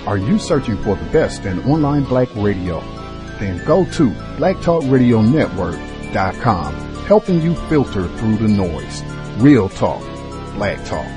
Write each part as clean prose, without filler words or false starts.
Are you searching for the best in online black radio? Then go to blacktalkradionetwork.com, helping you filter through the noise. Real talk, black talk.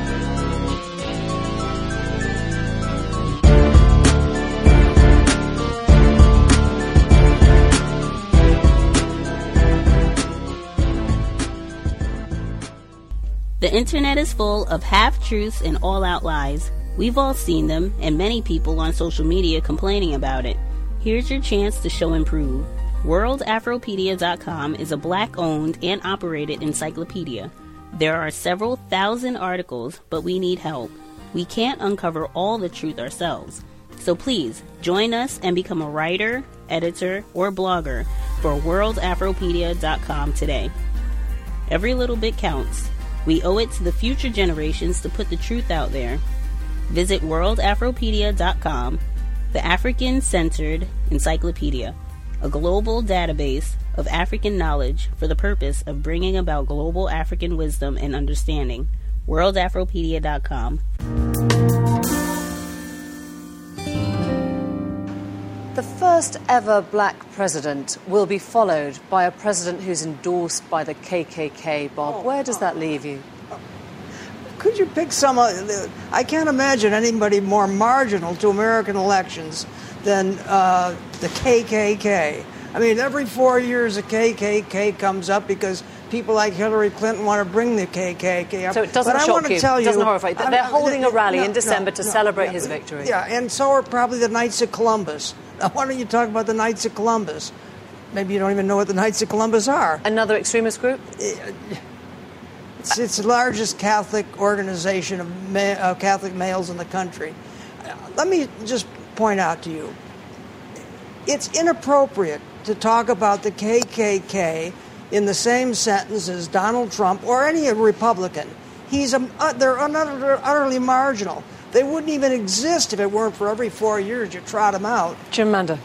The internet is full of half-truths and all-out lies. We've all seen them, and many people on social media complaining about it. Here's your chance to show and prove. WorldAfropedia.com is a black-owned and operated encyclopedia. There are several thousand articles, but we need help. We can't uncover all the truth ourselves. So please, join us and become a writer, editor, or blogger for WorldAfropedia.com today. Every little bit counts. We owe it to the future generations to put the truth out there. Visit WorldAfropedia.com, the African-centered encyclopedia, a global database of African knowledge for the purpose of bringing about global African wisdom and understanding. WorldAfropedia.com. The first ever black president will be followed by a president who's endorsed by the KKK. Bob, where does that leave you? Could you pick some? I can't imagine anybody more marginal to American elections than the KKK. I mean, every 4 years the KKK comes up because people like Hillary Clinton want to bring the KKK up. So it doesn't shock you. It doesn't horrify you. They're holding a rally in December to celebrate his victory. Yeah, and so are probably the Knights of Columbus. Now, why don't you talk about the Knights of Columbus? Maybe you don't even know what the Knights of Columbus are. Another extremist group? It's the largest Catholic organization of Catholic males in the country. Let me just point out to you, it's inappropriate to talk about the KKK in the same sentence as Donald Trump or any Republican. They're utterly marginal. They wouldn't even exist if it weren't for every 4 years you trot them out. Jim Manda.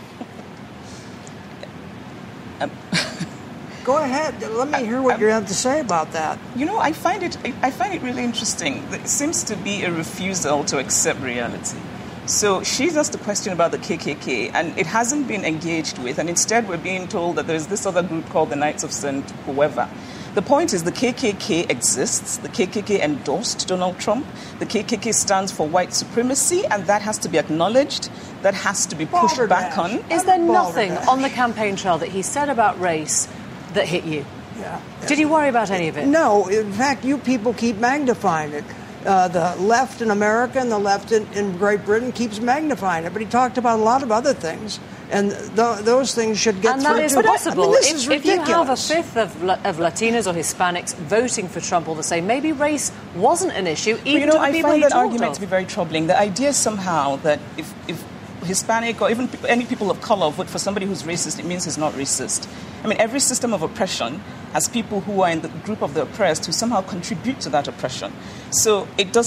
Go ahead. Let me hear what you have to say about that. You know, I find it really interesting. It seems to be a refusal to accept reality. So she's asked a question about the KKK, and it hasn't been engaged with, and instead we're being told that there's this other group called the Knights of St. Whoever. The point is the KKK exists. The KKK endorsed Donald Trump. The KKK stands for white supremacy, and that has to be acknowledged. That has to be pushed back on. Is there nothing on the campaign trail that he said about race that hit you? Yeah. Did you worry about any of it? No. In fact, you people keep magnifying it. The left in America and the left in Great Britain keeps magnifying it. But he talked about a lot of other things. And those things should get through. And that is possible. I mean, this is ridiculous. If you have a fifth of Latinos or Hispanics voting for Trump all the same, maybe race wasn't an issue, even to the people he I find that talked argument of. to be very troubling. The idea somehow that if Hispanic or even any people of color vote for somebody who's racist, it means he's not racist. I mean, every system of oppression has people who are in the group of the oppressed who somehow contribute to that oppression. So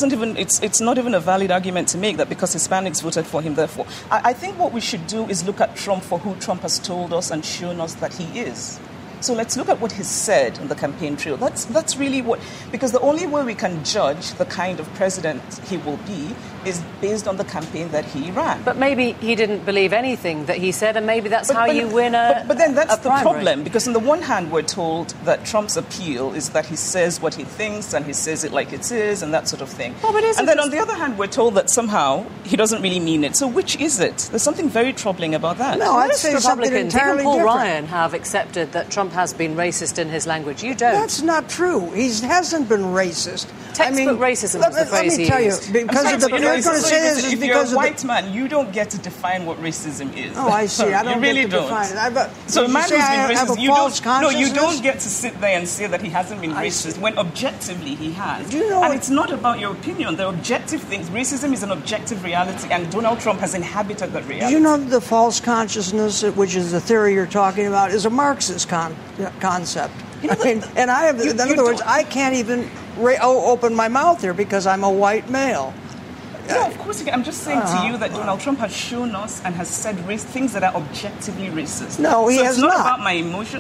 it's not even a valid argument to make that because Hispanics voted for him, therefore. I think what we should do is look at Trump for who Trump has told us and shown us that he is. So let's look at what he said on the campaign trail. That's really what, because the only way we can judge the kind of president he will be is based on the campaign that he ran. But maybe he didn't believe anything that he said, and maybe that's how you win a But then that's the primary. problem, because on the one hand, we're told that Trump's appeal is that he says what he thinks and he says it like it is and that sort of thing. Well, but and then on the other hand, we're told that somehow he doesn't really mean it. So which is it? There's something very troubling about that. No, I'd say something Republicans, entirely even Paul different. Ryan, have accepted that Trump has been racist in his language. You don't. That's not true. He hasn't been racist. Textbook racism is the phrase Let me he tell you, used. because of the, you're going to say this is if you're because a of white man, you don't get to define what racism is. Oh, I see. I don't you really get to define it. So a man who's been racist, you don't don't get to sit there and say that he hasn't been racist when objectively he has. Do you know and it's not about your opinion. The objective things. Racism is an objective reality, and Donald Trump has inhabited that reality. Do you know that the false consciousness, which is the theory you're talking about, is a Marxist concept? In other words, I can't even open my mouth here because I'm a white male. No, of course you can. I'm just saying to you that Donald Trump has shown us and has said things that are objectively racist. No, he so has it's not not. about my emotion.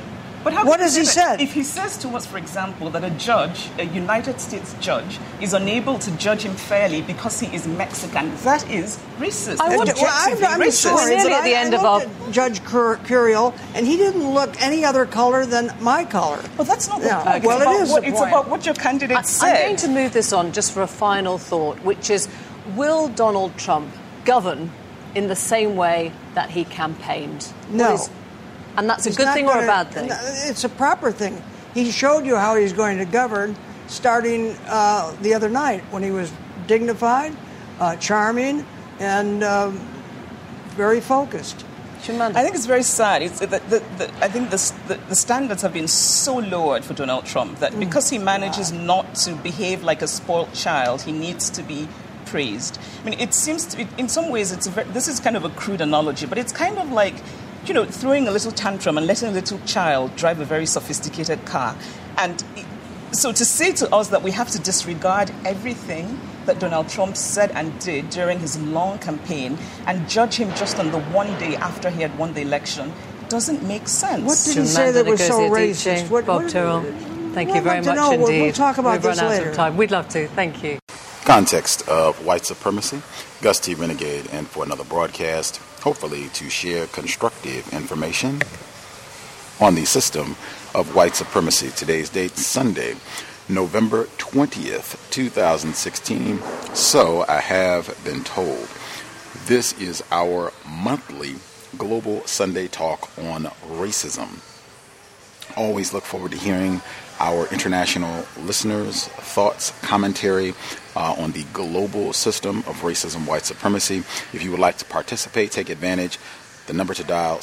But how what can has you he say that? said? If he says to us, for example, that a United States judge, is unable to judge him fairly because he is Mexican, that is racist. I'm racist. We're nearly at the end of our... Judge Curiel, and he didn't look any other color than my color. Well, that's not the point. Well, it is the point. It's about what your candidate said. I'm going to move this on just for a final thought, which is, will Donald Trump govern in the same way that he campaigned? No. And that's a good thing or a bad thing? It's a proper thing. He showed you how he's going to govern starting the other night when he was dignified, charming, and very focused. I think it's very sad. I think the standards have been so lowered for Donald Trump that because he manages not to behave like a spoiled child, he needs to be praised. I mean, it seems to be, in some ways, this is kind of a crude analogy, but it's kind of like, throwing a little tantrum and letting a little child drive a very sophisticated car. And so to say to us that we have to disregard everything that Donald Trump said and did during his long campaign and judge him just on the one day after he had won the election doesn't make sense. What did he say that was so racist? Bob Tyrrell, thank you very much indeed. We'll talk about this later. We've run out of time. We'd love to. Thank you. Context of white supremacy. Gus T. Renegade in for another broadcast, hopefully to share constructive information on the system of white supremacy. Today's date, Sunday, November 20th, 2016. So I have been told. This is our monthly Global Sunday Talk on racism. Always look forward to hearing our international listeners' thoughts, commentary on the global system of racism, white supremacy. If you would like to participate, take advantage. The number to dial,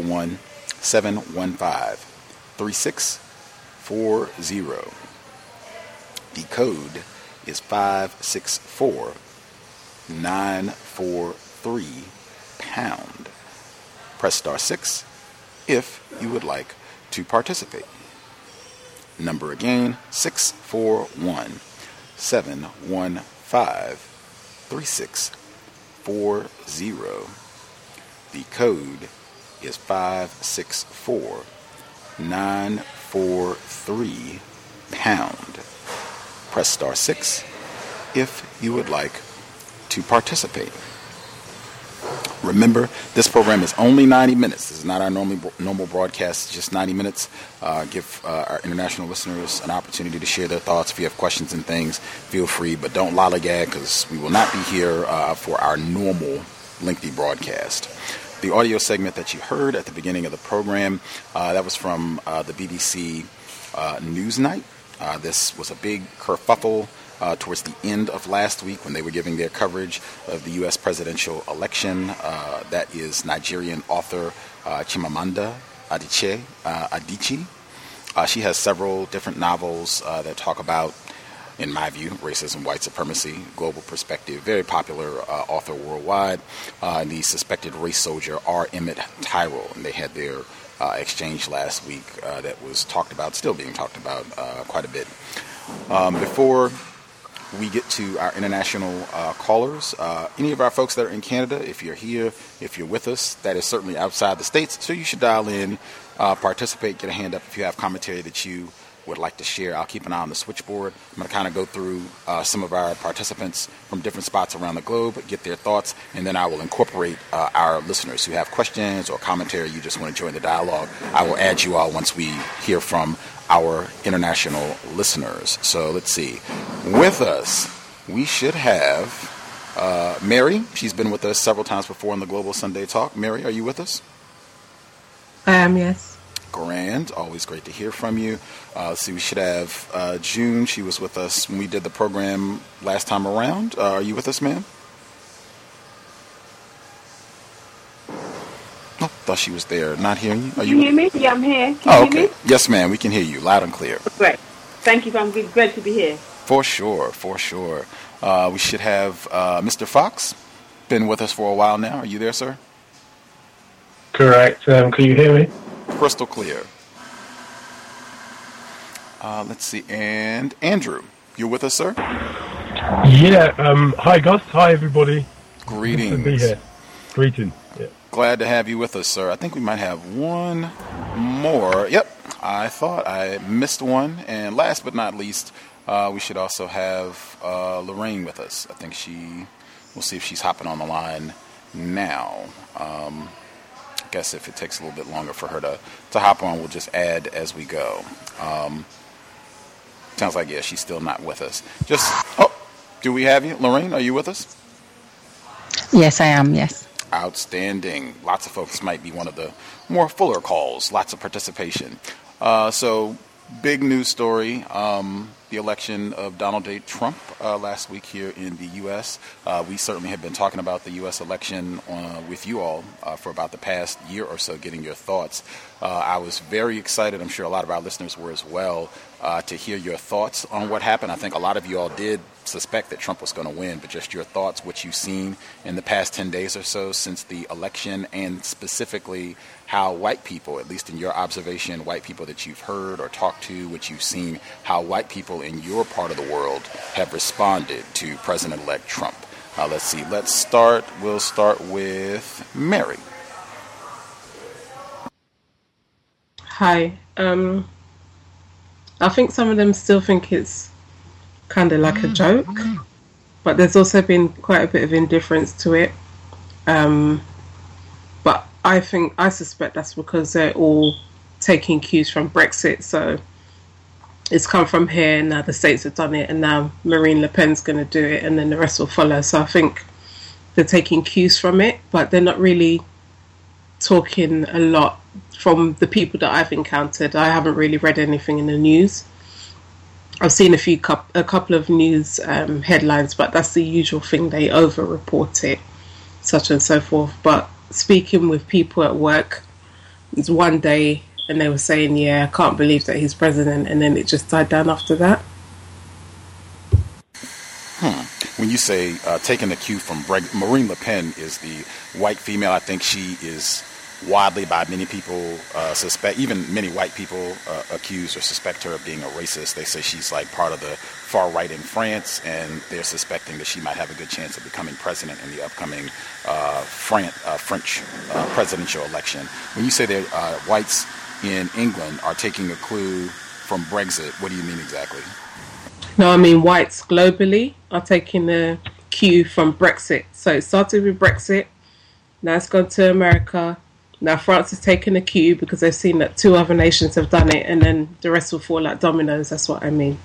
641-715-3640. The code is 564-943#. Press star 6 if you would like to participate. Number again, 641-715-3640. The code is 564-943#. Press star 6 if you would like to participate. Remember, this program is only 90 minutes. This is not our normal broadcast, it's just 90 minutes. Give our international listeners an opportunity to share their thoughts. If you have questions and things, feel free, but don't lollygag because we will not be here for our normal lengthy broadcast. The audio segment that you heard at the beginning of the program, that was from the BBC Newsnight. This was a big kerfuffle towards the end of last week when they were giving their coverage of the U.S. presidential election. That is Nigerian author Chimamanda Adichie. She has several different novels that talk about, in my view, racism, white supremacy, global perspective. Very popular author worldwide. And the suspected race soldier R. Emmett Tyrell. And they had their exchange last week that was talked about, still being talked about quite a bit. Before we get to our international callers, any of our folks that are in Canada, if you're here, if you're with us, that is certainly outside the States, so you should dial in, participate, get a hand up if you have commentary that you would like to share. I'll keep an eye on the switchboard. I'm going to kind of go through some of our participants from different spots around the globe, get their thoughts, and then I will incorporate our listeners who have questions or commentary. You just want to join the dialogue. I will add you all once we hear from our international listeners. So let's see. With us, we should have Mary. She's been with us several times before on the Global Sunday Talk. Mary, are you with us? I am, yes. Grand. Always great to hear from you. Let's see, we should have June. She was with us when we did the program last time around. Are you with us, ma'am? Oh, thought she was there. Not hearing you. Can you hear me? Yeah, I'm here. Can you hear me? Yes, ma'am. We can hear you loud and clear. Great. Thank you. I'm glad to be here. For sure. For sure. We should have Mr. Fox. Been with us for a while now. Are you there, sir? Correct. Can you hear me? Crystal clear. Let's see. And Andrew, you're with us, sir? Yeah. Hi, Gus. Hi, everybody. Greetings. Good to be here. Greetings. Yeah. Glad to have you with us, sir. I think we might have one more. Yep. I thought I missed one. And last but not least, we should also have Lorraine with us. I think we'll see if she's hopping on the line now. I guess if it takes a little bit longer for her to hop on, we'll just add as we go. Sounds like, yeah, she's still not with us. Do we have you? Lorraine, are you with us? Yes, I am, yes. Outstanding. Lots of folks might be one of the more fuller calls, lots of participation. So, big news story, the election of Donald J. Trump last week here in the U.S. We certainly have been talking about the U.S. election with you all for about the past year or so, getting your thoughts. I was very excited, I'm sure a lot of our listeners were as well, to hear your thoughts on what happened. I think a lot of you all did suspect that Trump was going to win, but just your thoughts, what you've seen in the past 10 days or so since the election, and specifically how white people, at least in your observation, white people that you've heard or talked to, what you've seen, how white people in your part of the world have responded to President-elect Trump. Let's see. We'll start with Mary. Hi. I think some of them still think it's kind of like a joke, but there's also been quite a bit of indifference to it. But I suspect that's because they're all taking cues from Brexit. So it's come from here, now the States have done it, and now Marine Le Pen's going to do it, and then the rest will follow. So I think they're taking cues from it, but they're not really talking a lot from the people that I've encountered. I haven't really read anything in the news. I've seen a couple of news headlines, but that's the usual thing. They over-report it, such and so forth. But speaking with people at work, it was one day, and they were saying, yeah, I can't believe that he's president, and then it just died down after that. When you say taking the cue from Marine Le Pen is the white female, I think she is widely by many people suspect, even many white people accuse or suspect her of being a racist. They say she's like part of the far right in France, and they're suspecting that she might have a good chance of becoming president in the upcoming French presidential election. When you say that whites in England are taking a clue from Brexit, what do you mean exactly? No, I mean whites globally are taking the cue from Brexit. So it started with Brexit, now it's gone to America. Now France has taken a cue because they've seen that 2 other nations have done it, and then the rest will fall like dominoes. That's what I mean.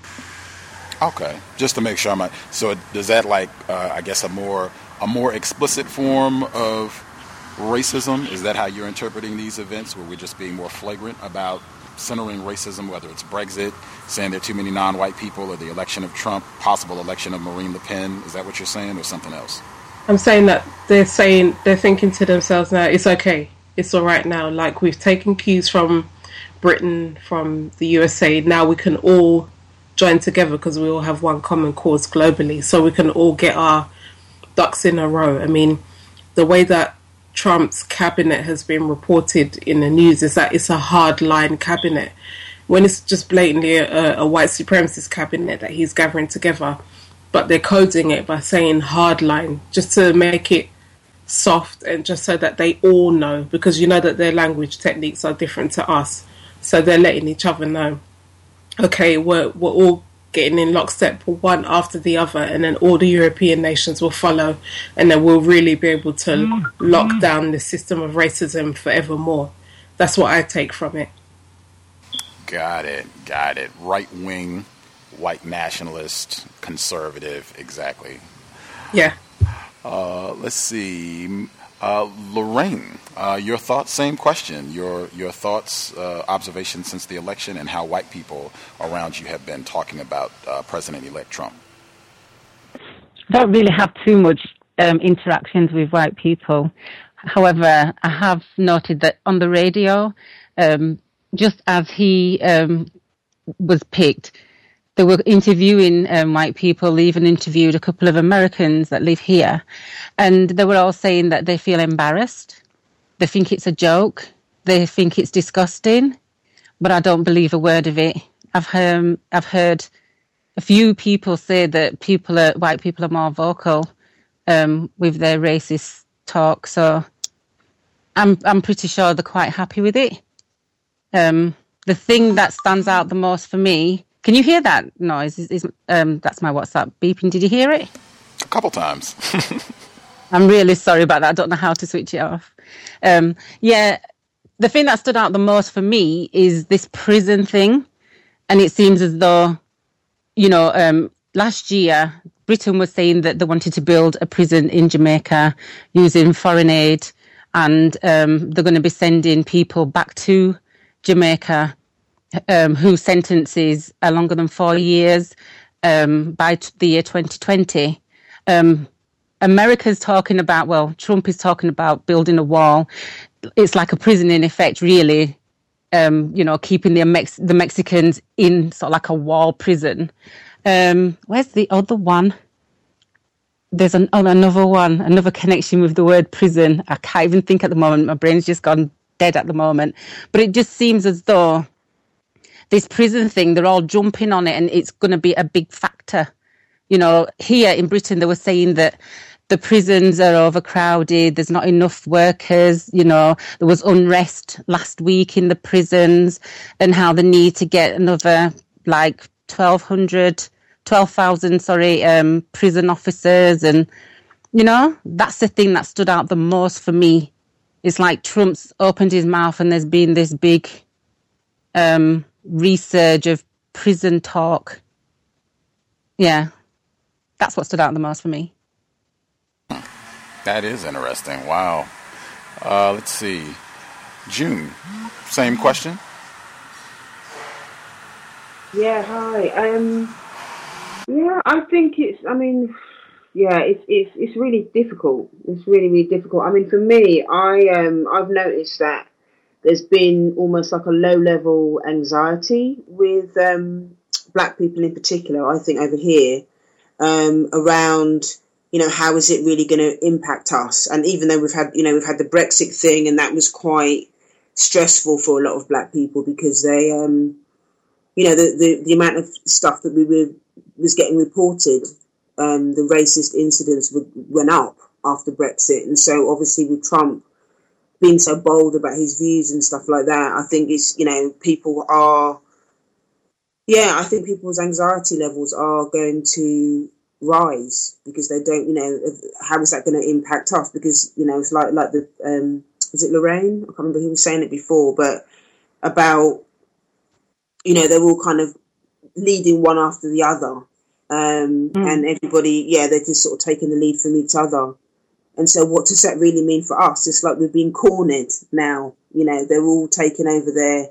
Okay, just to make sure so does that I guess a more explicit form of racism? Is that how you're interpreting these events, where we're just being more flagrant about centering racism, whether it's Brexit, saying there are too many non-white people, or the election of Trump, possible election of Marine Le Pen? Is that what you're saying, or something else? I'm saying that they're thinking to themselves now, it's okay, it's all right now. Like, we've taken cues from Britain, from the USA. Now we can all join together because we all have one common cause globally. So we can all get our ducks in a row. I mean, the way that Trump's cabinet has been reported in the news is that it's a hardline cabinet, when it's just blatantly a white supremacist cabinet that he's gathering together. But they're coding it by saying hardline, just to make it soft and just so that they all know, because you know that their language techniques are different to us. So they're letting each other know, okay, we're all getting in lockstep, one after the other, and then all the European nations will follow, and then we'll really be able to lock down the system of racism forevermore. That's what I take from it. Got it. Right-wing, white nationalist, conservative, exactly. Yeah. Let's see. Lorraine, your thoughts, same question. Your thoughts, observations since the election, and how white people around you have been talking about President-elect Trump. I don't really have too much interactions with white people. However, I have noted that on the radio, just as he was picked, they were interviewing white people, even interviewed a couple of Americans that live here. And they were all saying that they feel embarrassed. They think it's a joke. They think it's disgusting. But I don't believe a word of it. I've heard a few people say that white people are more vocal with their racist talk. So I'm pretty sure they're quite happy with it. the thing that stands out the most for me. Can you hear that noise? That's my WhatsApp beeping. Did you hear it? A couple times. I'm really sorry about that. I don't know how to switch it off. Yeah, the thing that stood out the most for me is this prison thing. And it seems as though, last year, Britain was saying that they wanted to build a prison in Jamaica using foreign aid. And they're going to be sending people back to Jamaica whose sentences are longer than 4 years by the year 2020. America's talking about, Trump is talking about building a wall. It's like a prison in effect, really, keeping the Mexicans in sort of like a wall prison. Where's the other one? There's another one, another connection with the word prison. I can't even think at the moment. My brain's just gone dead at the moment. But it just seems as though this prison thing, they're all jumping on it and it's going to be a big factor. Here in Britain, they were saying that the prisons are overcrowded. There's not enough workers. There was unrest last week in the prisons and how they need to get another 12,000 prison officers. And, that's the thing that stood out the most for me. It's like Trump's opened his mouth and there's been this big resurge of prison talk. Yeah, that's what stood out the most for me. That is interesting. Wow. Let's see. June, same question. Yeah, hi. I think it's really difficult. It's really, really difficult. I mean, for me, I've noticed that there's been almost like a low-level anxiety with black people in particular, I think, over here, around, how is it really going to impact us? And even though we've had the Brexit thing, and that was quite stressful for a lot of black people because they, the amount of stuff that was getting reported, the racist incidents went up after Brexit. And so obviously with Trump being so bold about his views and stuff like that, I think it's, I think people's anxiety levels are going to rise because they don't, how is that going to impact us? Because, it's like the, is it Lorraine? I can't remember who was saying it before, but about, they're all kind of leading one after the other. And everybody, they're just sort of taking the lead from each other. And so what does that really mean for us? It's like we've been cornered now. They're all taking over their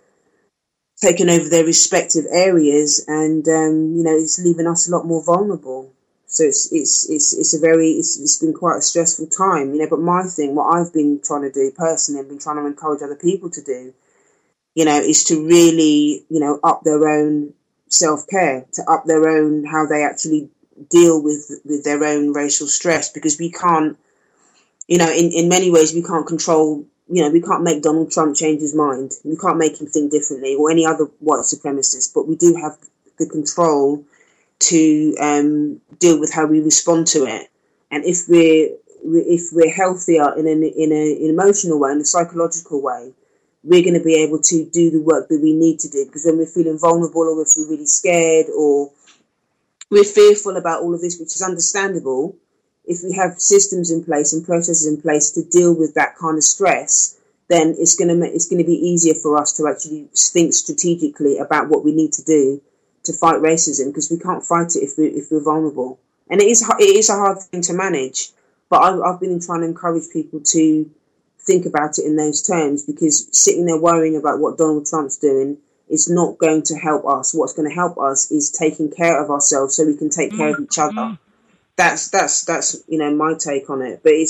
respective areas, and it's leaving us a lot more vulnerable. So it's been quite a stressful time, But what I've been trying to do personally, I've been trying to encourage other people to do, is to really, up their own self-care, to up their own how they actually deal with their own racial stress, because we can't, in many ways we can't control. We can't make Donald Trump change his mind. We can't make him think differently, or any other white supremacist. But we do have the control to deal with how we respond to it. And if we're healthier in an emotional way, in a psychological way, we're going to be able to do the work that we need to do. Because when we're feeling vulnerable, or if we're really scared, or we're fearful about all of this, which is understandable, if we have systems in place and processes in place to deal with that kind of stress, then it's going to be easier for us to actually think strategically about what we need to do to fight racism, because we can't fight it if we're vulnerable. And it is a hard thing to manage, but I've been trying to encourage people to think about it in those terms, because sitting there worrying about what Donald Trump's doing is not going to help us. What's going to help us is taking care of ourselves so we can take care of each other. That's my take on it. But it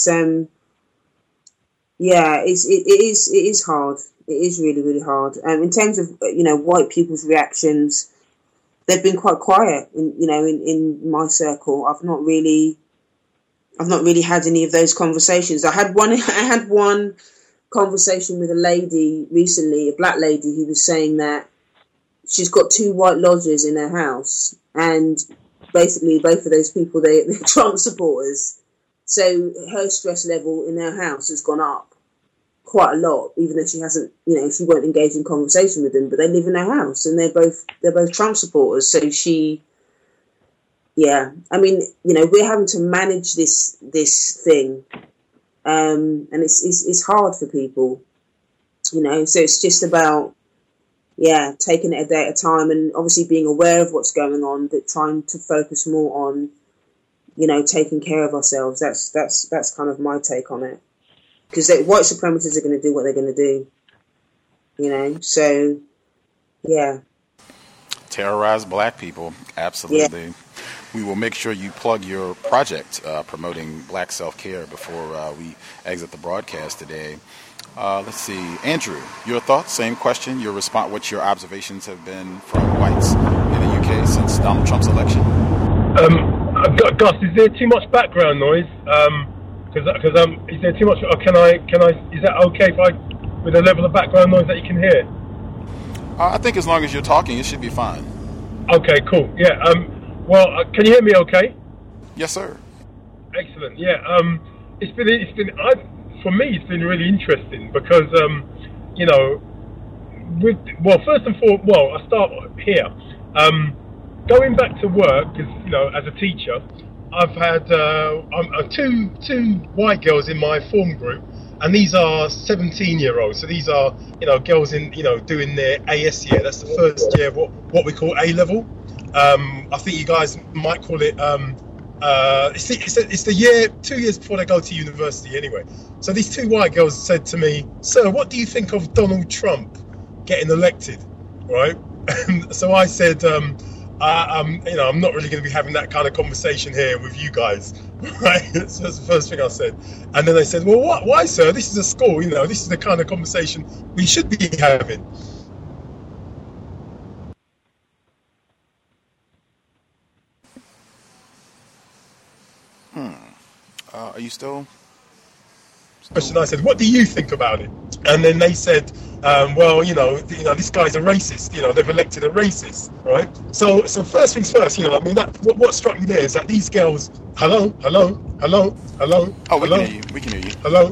is hard. It is really, really hard. In terms of white people's reactions, they've been quite quiet. In my circle, I've not really had any of those conversations. I had one conversation with a lady recently, a black lady, who was saying that she's got 2 white lodgers in her house, and basically both of those people, they're Trump supporters. So her stress level in her house has gone up. quite a lot, even though she hasn't, she won't engage in conversation with them, but they live in her house and they're both Trump supporters. So I mean, we're having to manage this thing, and it's hard for people, so it's just about, taking it a day at a time, and obviously being aware of what's going on, but trying to focus more on, taking care of ourselves. That's kind of my take on it. Because white supremacists are going to do what they're going to do, so, yeah. Terrorize black people, absolutely. Yeah. We will make sure you plug your project promoting black self-care before we exit the broadcast today. Let's see. Andrew, your thoughts? Same question. Your response, what your observations have been from whites in the UK since Donald Trump's election? Gus, is there too much background noise? Because is there too much? Or can I? Is that okay with a level of background noise that you can hear? I think as long as you're talking, it should be fine. Okay, cool. Yeah. Well, can you hear me? Okay. Yes, sir. Excellent. Yeah. For me, it's been really interesting because first and foremost, I start here. Going back to work, because as a teacher, I've had two white girls in my form group, and these are 17-year-olds. So these are girls in doing their AS year. That's the first year of what we call A level. I think you guys might call it. It's the year 2 years before they go to university. Anyway, so these two white girls said to me, "Sir, what do you think of Donald Trump getting elected?" Right? And so I said, I'm not really going to be having that kind of conversation here with you guys, right? So that's the first thing I said. And then they said, "Well, why, sir? This is a school. This is the kind of conversation we should be having." Are you still? Question. I said, "What do you think about it?" And then they said, "Well, this guy's a racist. They've elected a racist, right?" So first things first. What struck me there is that these girls. Hello. Oh, hello. We can hear you. Hello.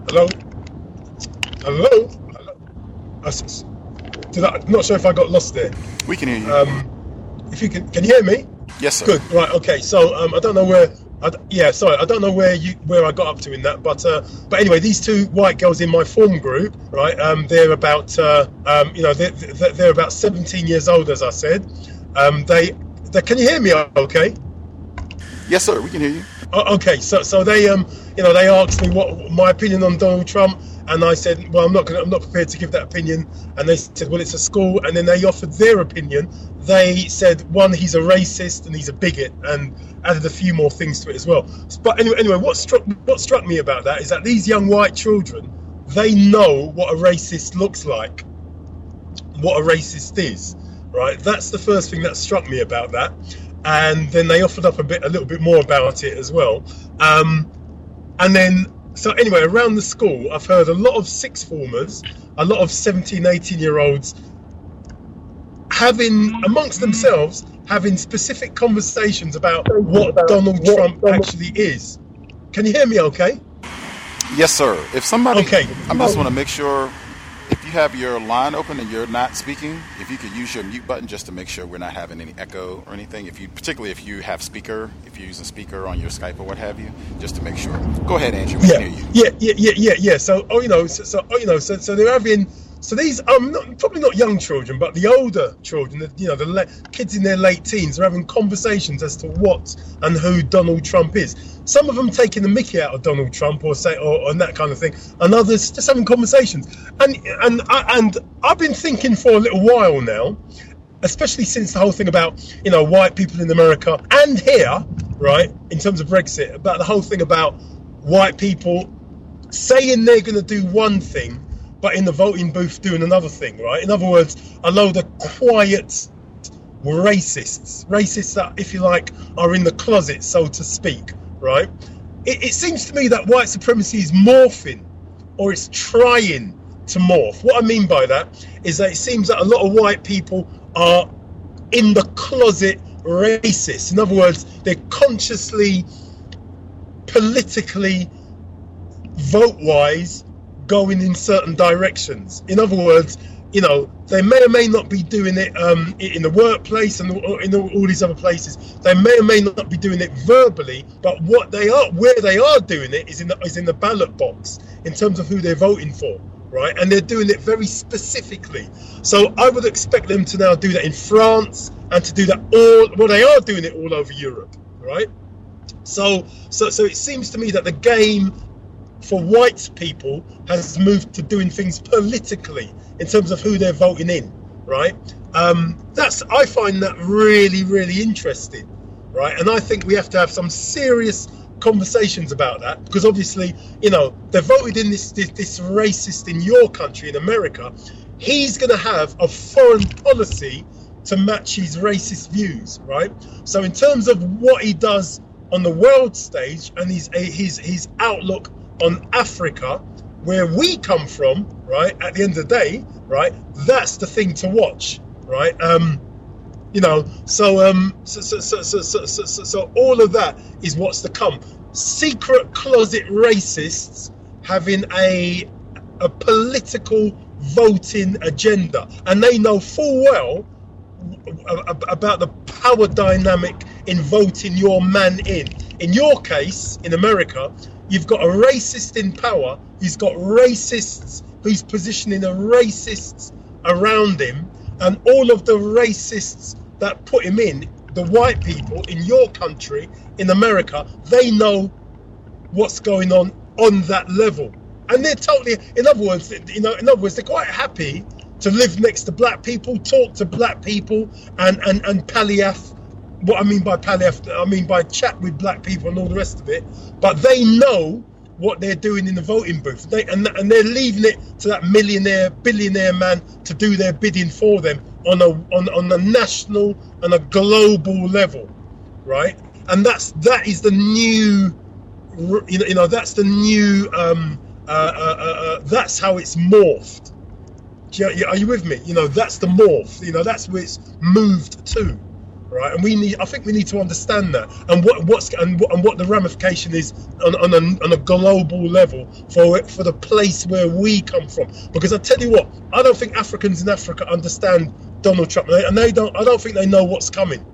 I'm not sure if I got lost there. We can hear you. If you can you hear me? Yes, sir. Good. Right. Okay. So I don't know where. I don't know where I got up to in that, but anyway, these two white girls in my form group, right? They're about they're about 17 years old, as I said. They can you hear me? Okay. Yes, sir. We can hear you. Okay. So they they asked me what my opinion on Donald Trump, and I said, well, I'm not prepared to give that opinion. And they said, well, it's a school, and then they offered their opinion. They said, one, he's a racist and he's a bigot, and added a few more things to it as well. But anyway, what struck me about that is that these young white children, they know what a racist looks like, what a racist is, right? That's the first thing that struck me about that. And then they offered up a little bit more about it as well. And then, so anyway, around the school, I've heard a lot of sixth formers, a lot of 17, 18-year-olds amongst themselves, having specific conversations about what Donald Trump actually is. Can you hear me okay? Yes, sir. If somebody... Okay. I just want to make sure, if you have your line open and you're not speaking, if you could use your mute button just to make sure we're not having any echo or anything, particularly if you have speaker, if you're using speaker on your Skype or what have you, just to make sure. Go ahead, Andrew. We can hear you. Yeah. So they're having... So these are probably not young children, but the older children, the kids in their late teens, are having conversations as to what and who Donald Trump is. Some of them taking the mickey out of Donald Trump or that kind of thing, and others just having conversations. And I've been thinking for a little while now, especially since the whole thing about white people in America and here, right, in terms of Brexit, about the whole thing about white people saying they're going to do one thing, but in the voting booth doing another thing, right? In other words, a load of quiet racists that, if you like, are in the closet, so to speak, right? It seems to me that white supremacy is morphing, or it's trying to morph. What I mean by that is that it seems that a lot of white people are in the closet racist. In other words, they're consciously, politically, vote-wise, going in certain directions. In other words, you know, they may or may not be doing it in the workplace and in all these other places. They may or may not be doing it verbally, but where they are doing it is in the ballot box in terms of who they're voting for, right? And they're doing it very specifically. So I would expect them to now do that in France and to do that they are doing it all over Europe, right? So it seems to me that the game for white people has moved to doing things politically in terms of who they're voting in, right? I find that really, really interesting, right? And I think we have to have some serious conversations about that, because obviously, you know, they voted in this racist in your country, in America. He's going to have a foreign policy to match his racist views, right? So in terms of what he does on the world stage and his outlook on Africa, where we come from, right, at the end of the day, right, that's the thing to watch, right? You know, so all of that is what's to come. Secret closet racists having a political voting agenda, and they know full well about the power dynamic in voting your man in. In your case, in America, you've got a racist in power. He's got racists who's positioning the racists around him, and all of the racists that put him in, the white people in your country, in America, they know what's going on that level, and they're totally. In other words, they're quite happy to live next to black people, talk to black people, and palliath. What I mean by palliath, I mean by chat with black people and all the rest of it. But they know what they're doing in the voting booth. And they're leaving it to that millionaire, billionaire man to do their bidding for them on a national and a global level, right? And that is the new, that's the new, that's how it's morphed. Are you with me? You know, that's the morph. You know, that's where it's moved to. Right, and I think we need to understand that, and what the ramification is on a global level for the place where we come from. Because I tell you what, I don't think Africans in Africa understand Donald Trump, and I don't think they know what's coming.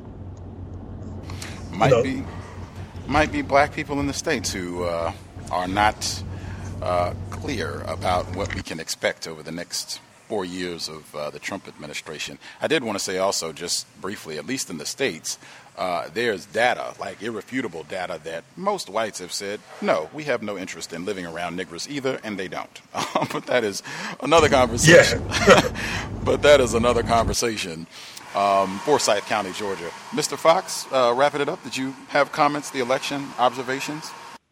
Might be black people in the States who are not clear about what we can expect over the next 4 years of the Trump administration. I did want to say also, just briefly, at least in the States, there's data, like irrefutable data, that most whites have said, no, we have no interest in living around niggers either, and they don't. But that is another conversation. Yeah. But that is another conversation. Forsyth County, Georgia. Mr. Fox, wrapping it up, did you have comments, the election, observations?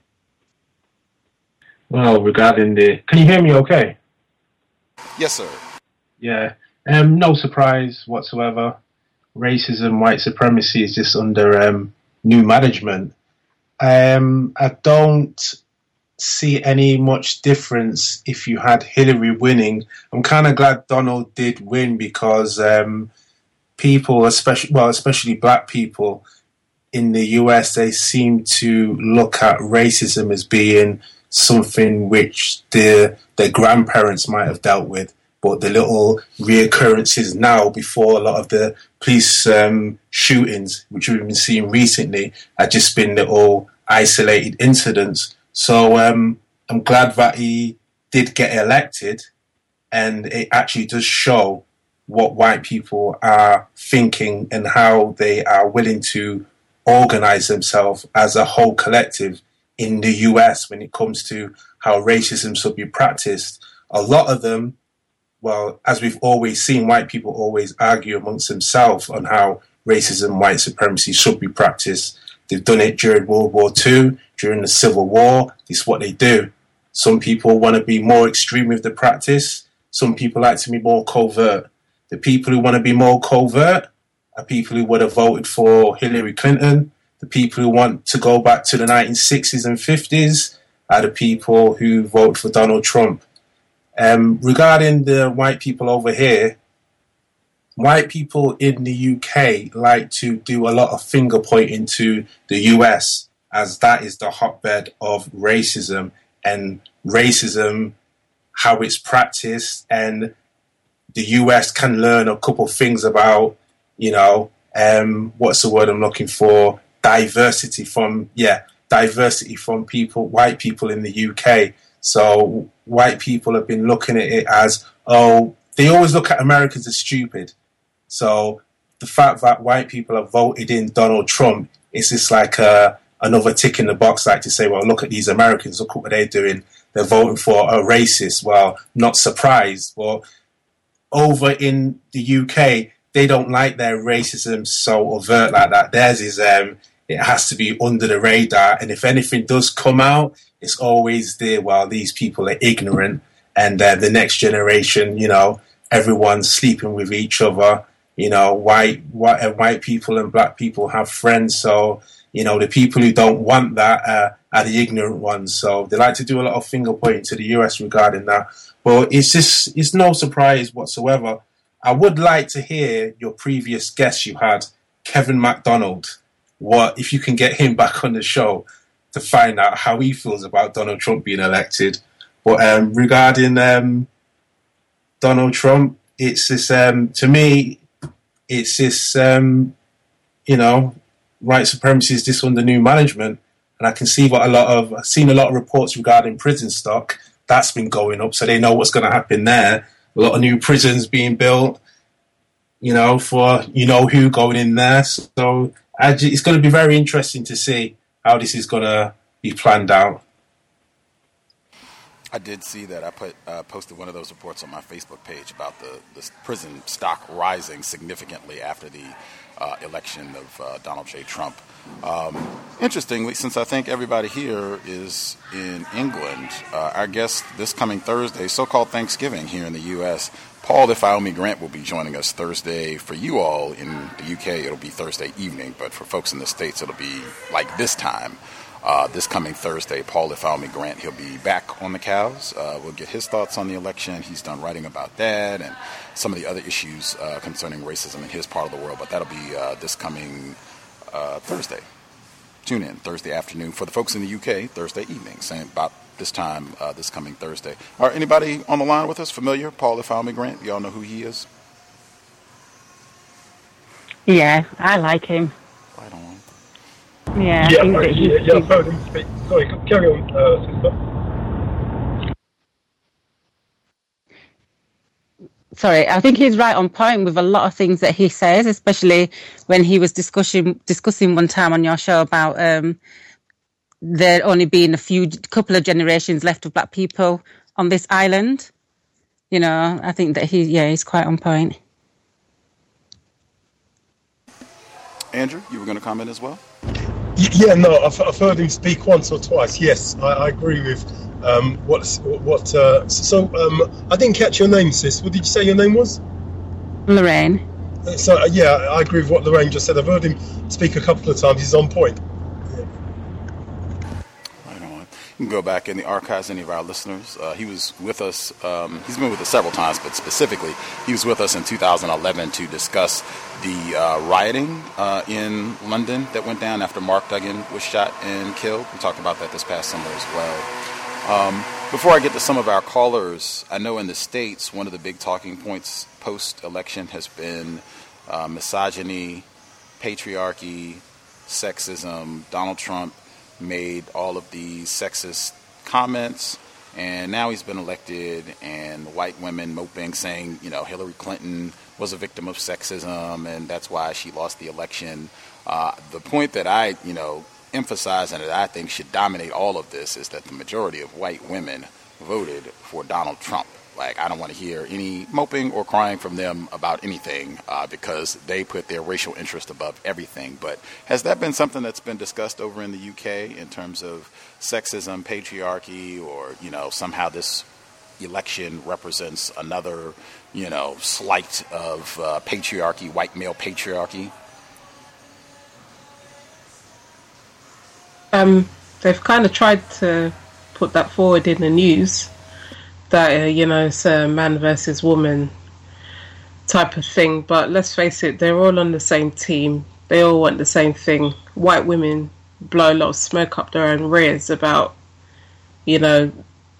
Well, regarding can you hear me okay? Yes, sir. Yeah. No surprise whatsoever. Racism, white supremacy is just under new management. I don't see any much difference if you had Hillary winning. I'm kind of glad Donald did win, because people, especially black people in the US, they seem to look at racism as being something which their grandparents might have dealt with, but the little reoccurrences now before a lot of the police shootings, which we've been seeing recently, have just been little isolated incidents. So I'm glad that he did get elected, and it actually does show what white people are thinking and how they are willing to organize themselves as a whole collective in the US when it comes to how racism should be practiced. A lot of them, well, as we've always seen, white people always argue amongst themselves on how racism, white supremacy should be practiced. They've done it during World War II, during the Civil War. This is what they do. Some people want to be more extreme with the practice. Some people like to be more covert. The people who want to be more covert are people who would have voted for Hillary Clinton. The people who want to go back to the 1960s and 50s are the people who vote for Donald Trump. Regarding the white people over here, white people in the UK like to do a lot of finger pointing to the US, as that is the hotbed of racism, and racism how it's practiced, and the US can learn a couple of things about, what's the word I'm looking for? Diversity from people, white people in the UK. So white people have been looking at it as, they always look at Americans as stupid. So the fact that white people have voted in Donald Trump is just like another tick in the box, like to say, well, look at these Americans, look what they're doing. They're voting for a racist. Well, not surprised. But over in the UK, they don't like their racism so overt like that. Theirs is, it has to be under the radar. And if anything does come out, it's always there, well, these people are ignorant. And the next generation, everyone's sleeping with each other. White people and black people have friends. So, the people who don't want that are the ignorant ones. So they like to do a lot of finger pointing to the US regarding that. But it's no surprise whatsoever. I would like to hear your previous guest you had, Kevin MacDonald. What if you can get him back on the show to find out how he feels about Donald Trump being elected. But regarding Donald Trump, it's this, to me, it's this, white supremacy is this under new management. And I can see I've seen a lot of reports regarding prison stock. That's been going up, so they know what's going to happen there. A lot of new prisons being built, for who going in there. So it's going to be very interesting to see how this is going to be planned out. I did see that. I posted one of those reports on my Facebook page about the prison stock rising significantly after the election of Donald J. Trump. Interestingly, since I think everybody here is in England, our guest this coming Thursday, so-called Thanksgiving here in the U.S., Paul Ifeomi Grant will be joining us Thursday. For you all in the UK, it'll be Thursday evening, but for folks in the States, it'll be like this time. This coming Thursday, Paul Ifeomi Grant, he'll be back on the cows. We'll get his thoughts on the election. He's done writing about that and some of the other issues concerning racism in his part of the world. But that'll be this coming Thursday. Tune in Thursday afternoon. For the folks in the UK, Thursday evening, same about this time this coming Thursday. All right, anybody on the line with us familiar? Paul Ifeomi Grant, y'all know who he is? Yeah, I like him. Right on. Yeah, I've heard him speak. Sorry, carry on, sister. Sorry, I think he's right on point with a lot of things that he says, especially when he was discussing one time on your show about there only being couple of generations left of black people on this island. I think that he's quite on point. Andrew, you were going to comment as well? Yeah, no, I've heard him speak once or twice. Yes, I agree with So I didn't catch your name, sis. What did you say your name was? Lorraine. So I agree with what Lorraine just said. I've heard him speak a couple of times. He's on point. Right on. You can go back in the archives, any of our listeners. He was with us. He's been with us several times, but specifically, he was with us in 2011 to discuss the rioting in London that went down after Mark Duggan was shot and killed. We talked about that this past summer as well. Before I get to some of our callers, I know in the States, one of the big talking points post-election has been misogyny, patriarchy, sexism. Donald Trump made all of these sexist comments, and now he's been elected, and white women moping, saying, Hillary Clinton was a victim of sexism, and that's why she lost the election. The point that I, emphasize and that I think should dominate all of this is that the majority of white women voted for Donald Trump. Like, I don't want to hear any moping or crying from them about anything because they put their racial interest above everything. But has that been something that's been discussed over in the UK in terms of sexism, patriarchy, or, somehow this election represents another, slight of patriarchy, white male patriarchy? They've kind of tried to put that forward in the news that, it's a man versus woman type of thing. But let's face it, they're all on the same team. They all want the same thing. White women blow a lot of smoke up their own rears about,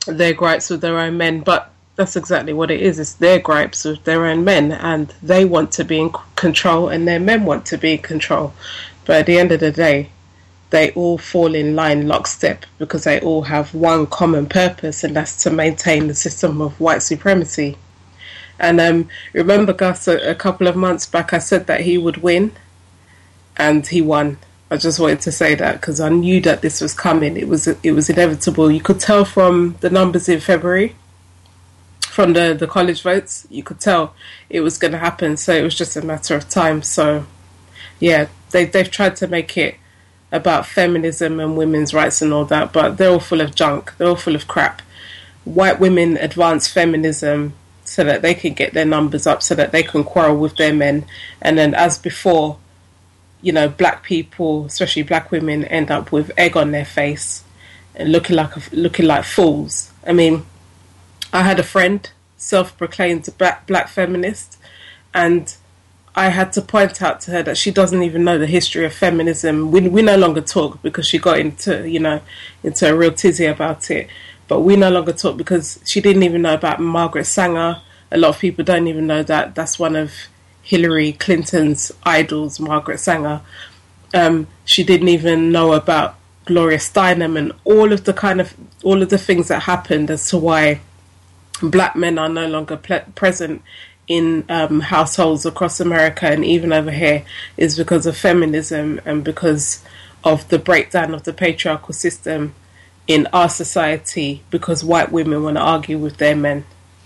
their gripes with their own men, but that's exactly what it is. It's their gripes with their own men, and they want to be in control and their men want to be in control. But at the end of the day, they all fall in line lockstep because they all have one common purpose, and that's to maintain the system of white supremacy. And remember, Gus, a couple of months back I said that he would win, and he won. I just wanted to say that because I knew that this was coming. It was inevitable. You could tell from the numbers in February, from the college votes, you could tell it was going to happen. So it was just a matter of time. So, yeah, they've tried to make it about feminism and women's rights and all that, but they're all full of junk. They're all full of crap. White women advance feminism so that they can get their numbers up, so that they can quarrel with their men. And then, as before, you know, black people, especially black women, end up with egg on their face and looking like fools. I mean, I had a friend, self-proclaimed black feminist, and I had to point out to her that she doesn't even know the history of feminism. We no longer talk because she got into a real tizzy about it. But we no longer talk because she didn't even know about Margaret Sanger. A lot of people don't even know that. That's one of Hillary Clinton's idols, Margaret Sanger. She didn't even know about Gloria Steinem and all of the things that happened as to why black men are no longer present in households across America and even over here is because of feminism and because of the breakdown of the patriarchal system in our society, because white women want to argue with their men.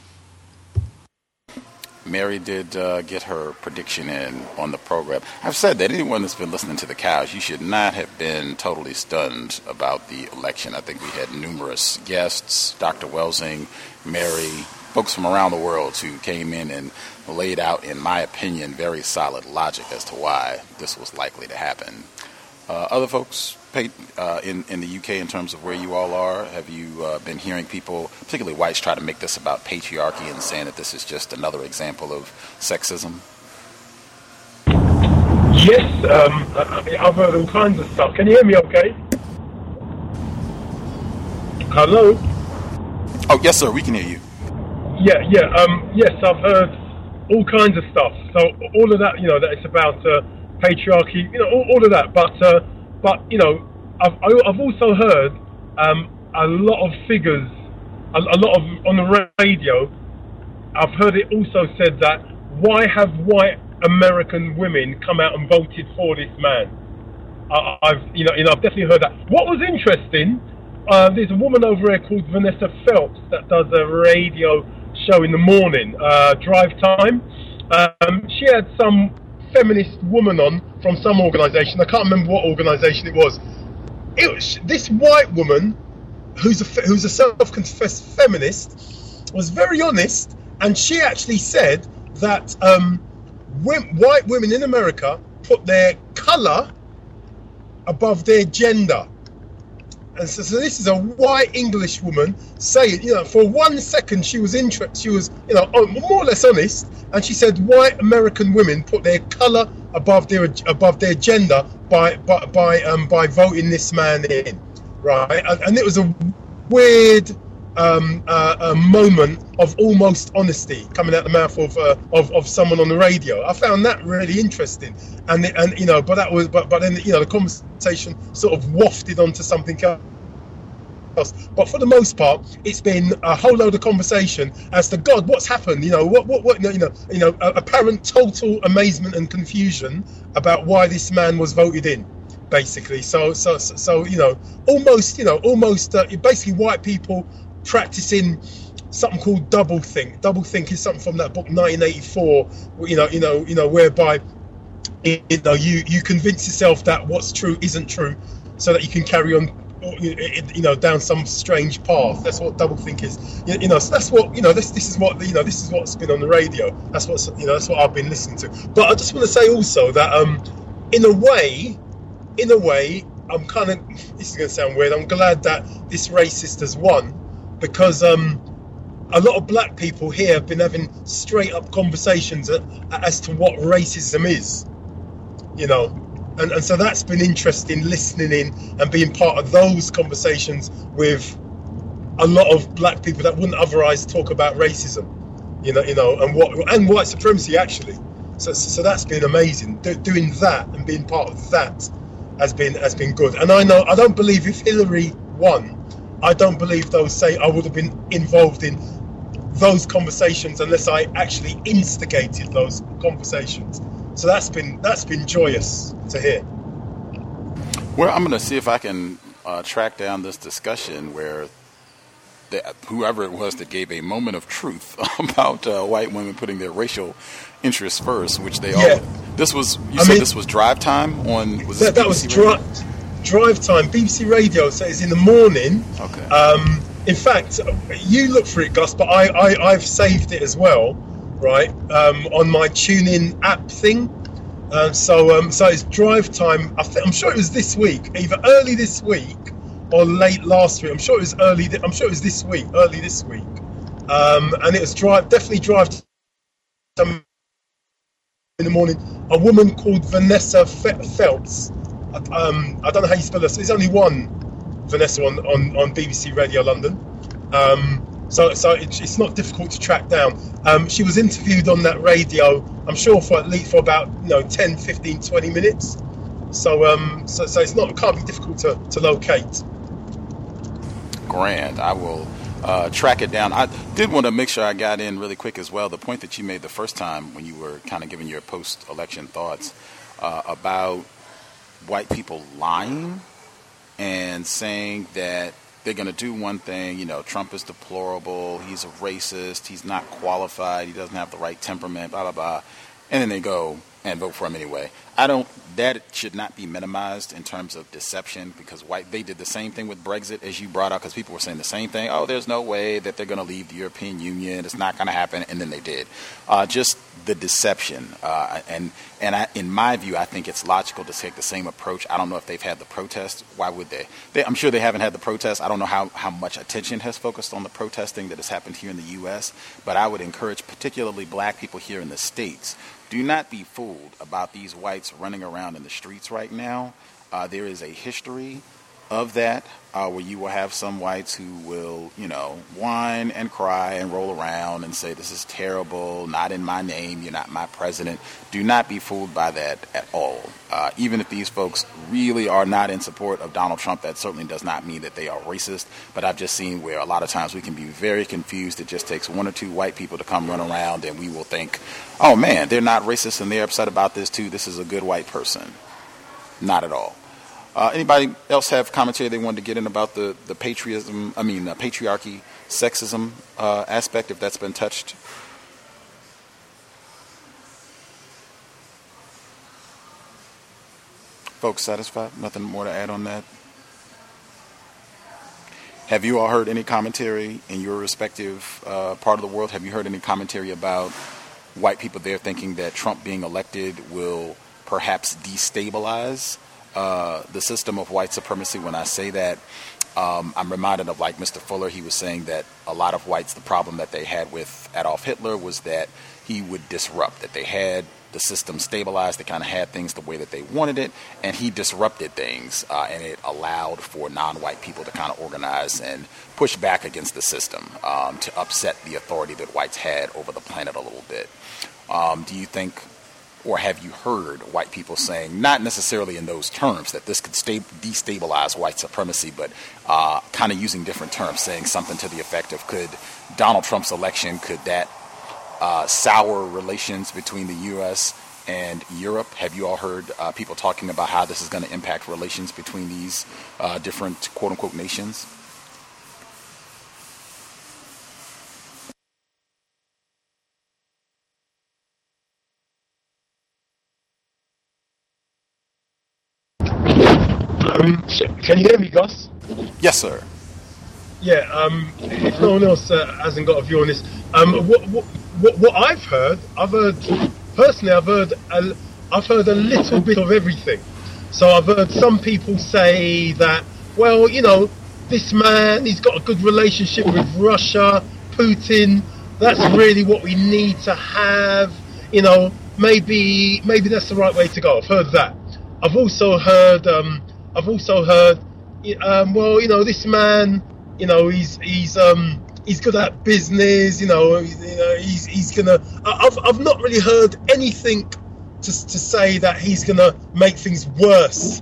Mary did get her prediction in on the program. I've said that anyone that's been listening to the cows, you should not have been totally stunned about the election. I think we had numerous guests, Dr. Welsing, Mary, folks from around the world who came in and laid out, in my opinion, very solid logic as to why this was likely to happen. Other folks in the UK, in terms of where you all are, have you been hearing people, particularly whites, try to make this about patriarchy and saying that this is just another example of sexism? Yes, I've heard all kinds of stuff. Can you hear me okay? Hello? Oh, yes, sir, we can hear you. Yes, I've heard all kinds of stuff. So all of that, that it's about patriarchy, all of that. But I've also heard a lot of figures, a lot of on the radio. I've heard it also said that why have white American women come out and voted for this man? I've definitely heard that. What was interesting, there's a woman over here called Vanessa Phelps that does a radio show in the morning, Drive Time. She had some feminist woman on from some organisation. I can't remember what organisation it was. This white woman, who's a self-confessed feminist, was very honest, and she actually said that white women in America put their colour above their gender. And so this is a white English woman saying, for 1 second she was more or less honest, and she said white American women put their colour above their gender by voting this man in, right? And it was a weird a moment of almost honesty coming out the mouth of someone on the radio. I found that really interesting, but then the conversation sort of wafted onto something else. But for the most part, it's been a whole load of conversation as to God, what's happened? Apparent total amazement and confusion about why this man was voted in, basically. So almost basically white people practicing something called doublethink. Doublethink is something from that book 1984. Whereby you convince yourself that what's true isn't true, so that you can carry on down some strange path. That's what doublethink is. So that's what this is what's been on the radio. That's what I've been listening to. But I just want to say also that in a way, I'm kind of, this is going to sound weird, I'm glad that this racist has won, because a lot of black people here have been having straight up conversations as to what racism is, and so that's been interesting, listening in and being part of those conversations with a lot of black people that wouldn't otherwise talk about racism, and white supremacy actually. So that's been amazing. Doing that and being part of that has been good. And I don't believe if Hillary won, I don't believe they'll say I would have been involved in those conversations unless I actually instigated those conversations. So that's been joyous to hear. Well, I'm going to see if I can track down this discussion where whoever it was that gave a moment of truth about white women putting their racial interests first, which they all. This was this was Drive Time on. Was that was Drive Time, BBC Radio. So it's in the morning. Okay. In fact, you look for it, Gus, but I've saved it as well, right? On my TuneIn app thing. So it's Drive Time. I'm sure it was this week, either early this week or late last week. I'm sure it was early. I'm sure it was this week, early this week. And it was definitely Drive Time in the morning. A woman called Vanessa Phelps. I don't know how you spell this. There's only one Vanessa on BBC Radio London. So it's not difficult to track down. She was interviewed on that radio, I'm sure for about 10, 15, 20 minutes. So it can't be difficult to locate. Grand. I will track it down. I did want to make sure I got in really quick as well. The point that you made the first time when you were kind of giving your post-election thoughts about white people lying and saying that they're going to do one thing, Trump is deplorable, he's a racist, he's not qualified, he doesn't have the right temperament, blah, blah, blah. And then they go and vote for him anyway. That should not be minimized in terms of deception, because they did the same thing with Brexit, as you brought out, because people were saying the same thing. Oh, there's no way that they're going to leave the European Union. It's not going to happen. And then they did. Just the deception. In my view, I think it's logical to take the same approach. I don't know if they've had the protest. Why would they? I'm sure they haven't had the protest. I don't know how much attention has focused on the protesting that has happened here in the U.S., but I would encourage particularly black people here in the States, do not be fooled about these whites running around in the streets right now. There is a history of that where you will have some whites who will, whine and cry and roll around and say, this is terrible, not in my name, you're not my president. Do not be fooled by that at all. Even if these folks really are not in support of Donald Trump, that certainly does not mean that they are racist. But I've just seen where a lot of times we can be very confused. It just takes one or two white people to come run around and we will think, oh man, they're not racist and they're upset about this too. This is a good white person. Not at all. Anybody else have commentary they wanted to get in about the patriarchy, sexism aspect, if that's been touched? Folks satisfied? Nothing more to add on that? Have you all heard any commentary in your respective part of the world? Have you heard any commentary about white people there thinking that Trump being elected will perhaps destabilize the system of white supremacy? When I say that, I'm reminded of Mr. Fuller. He was saying that a lot of whites, the problem that they had with Adolf Hitler was that he would disrupt, that they had the system stabilized, they kind of had things the way that they wanted it, and he disrupted things, and it allowed for non-white people to kind of organize and push back against the system to upset the authority that whites had over the planet a little bit. Do you think, or have you heard white people saying, not necessarily in those terms, that this could destabilize white supremacy, but kind of using different terms, saying something to the effect of, could Donald Trump's election, could that sour relations between the U.S. and Europe? Have you all heard people talking about how this is going to impact relations between these different quote-unquote nations? Can you hear me, Gus? Yes, sir. Yeah. If no one else hasn't got a view on this, what I've heard personally, I've heard a little bit of everything. So I've heard some people say that, well, this man, he's got a good relationship with Russia, Putin. That's really what we need to have. Maybe that's the right way to go. I've heard that. I've also heard, well, this man he's good at business. He's gonna. I've not really heard anything to say that he's gonna make things worse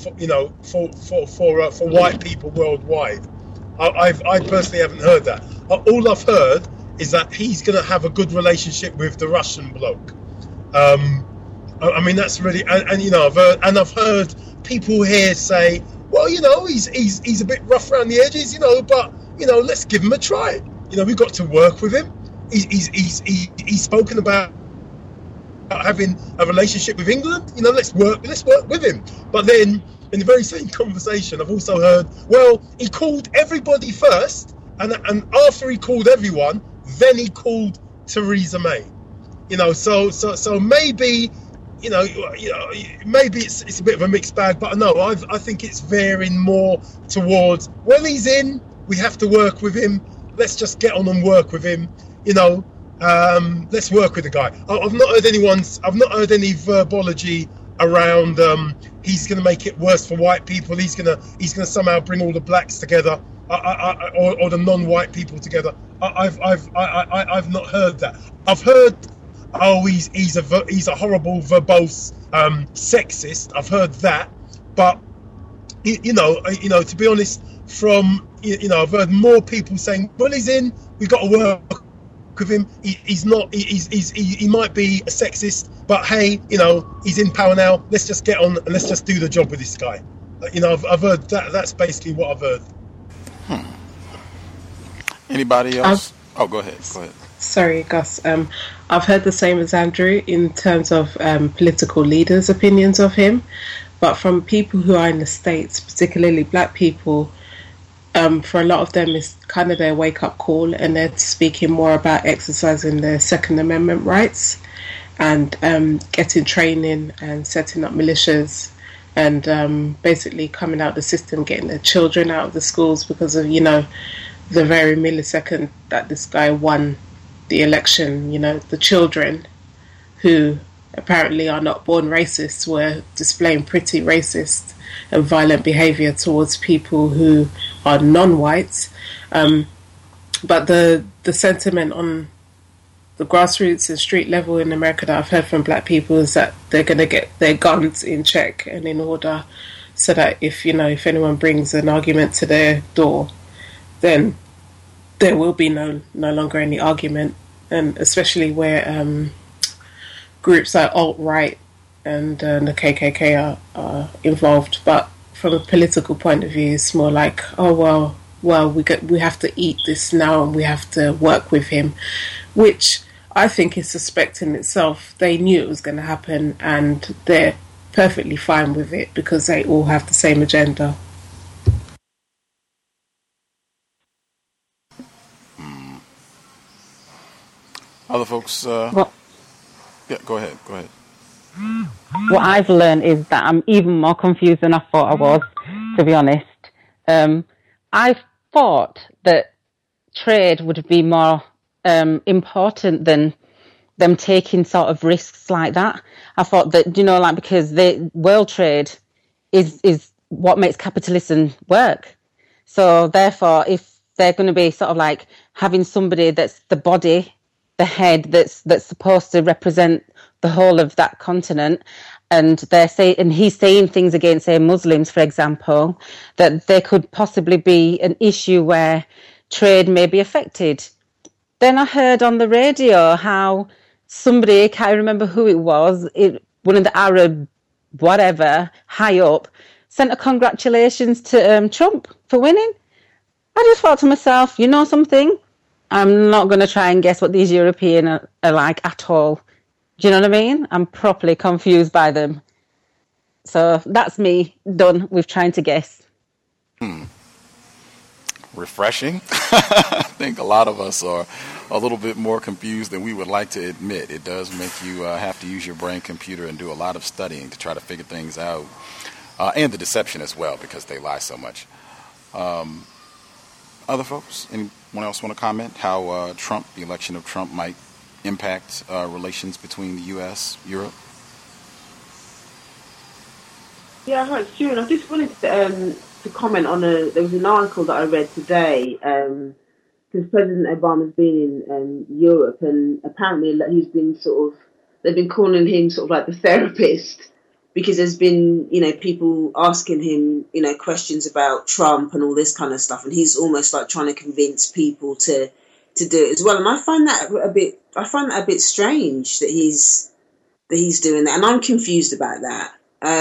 for white people worldwide. I personally haven't heard that. All I've heard is that he's going to have a good relationship with the Russian bloke. I mean, that's really, I've heard people here say, well, he's a bit rough around the edges, but let's give him a try. We've got to work with him. He's spoken about having a relationship with England. Let's work with him. But then in the very same conversation, I've also heard, well, he called everybody first, and after he called everyone, then he called Theresa May. So maybe, maybe it's a bit of a mixed bag. But no, I think it's veering more towards, well, he's in, we have to work with him. Let's just get on and work with him. Let's work with the guy. I've not heard any verbology around he's going to make it worse for white people. He's going to somehow bring all the blacks together, or the non-white people together. I've not heard that. I've heard, he's a horrible, verbose, sexist. I've heard that, but to be honest, from I've heard more people saying, well, he's in. We've got to work with him. He's not. He might be a sexist, but hey, he's in power now. Let's just get on and let's just do the job with this guy. I've heard that. That's basically what I've heard. Anybody else? Go ahead. Sorry, Gus. I've heard the same as Andrew in terms of political leaders' opinions of him, but from people who are in the States, particularly black people, for a lot of them it's kind of their wake-up call, and they're speaking more about exercising their Second Amendment rights and getting training and setting up militias and basically coming out of the system, getting their children out of the schools because of, the very millisecond that this guy won the election. The children who apparently are not born racists were displaying pretty racist and violent behaviour towards people who are non-whites. But the sentiment on the grassroots and street level in America that I've heard from black people is that they're going to get their guns in check and in order, so that if anyone brings an argument to their door, then there will be no longer any argument. And especially where groups like alt-right and the KKK are involved. But from a political point of view, it's more like, oh, well, we have to eat this now and we have to work with him, which I think is suspect in itself. They knew it was going to happen and they're perfectly fine with it because they all have the same agenda. Other folks? Yeah, go ahead. What I've learned is that I'm even more confused than I thought I was, to be honest. I thought that trade would be more important than them taking sort of risks like that. I thought that, because the world trade is what makes capitalism work. So therefore, if they're going to be sort of like having somebody that's the body, the head that's supposed to represent the whole of that continent, and he's saying things against, say, Muslims, for example, that there could possibly be an issue where trade may be affected. Then I heard on the radio how somebody, can't remember who it was, one of the Arab whatever high up, sent a congratulations to Trump for winning. I just thought to myself, something? I'm not going to try and guess what these Europeans are like at all. Do you know what I mean? I'm properly confused by them. So that's me done with trying to guess. Refreshing. I think a lot of us are a little bit more confused than we would like to admit. It does make you have to use your brain computer and do a lot of studying to try to figure things out. And the deception as well, because they lie so much. Other folks? Anyone else want to comment how the election of Trump might impact relations between the U.S., Europe? Yeah, hi, Stuart. I just wanted to to comment on there was an article that I read today, because President Obama's been in Europe, and apparently he's been they've been calling him sort of like the therapist, because there's been, people asking him, questions about Trump and all this kind of stuff, and he's almost like trying to convince people to do it as well. And I find that a bit strange that he's doing that, and I'm confused about that.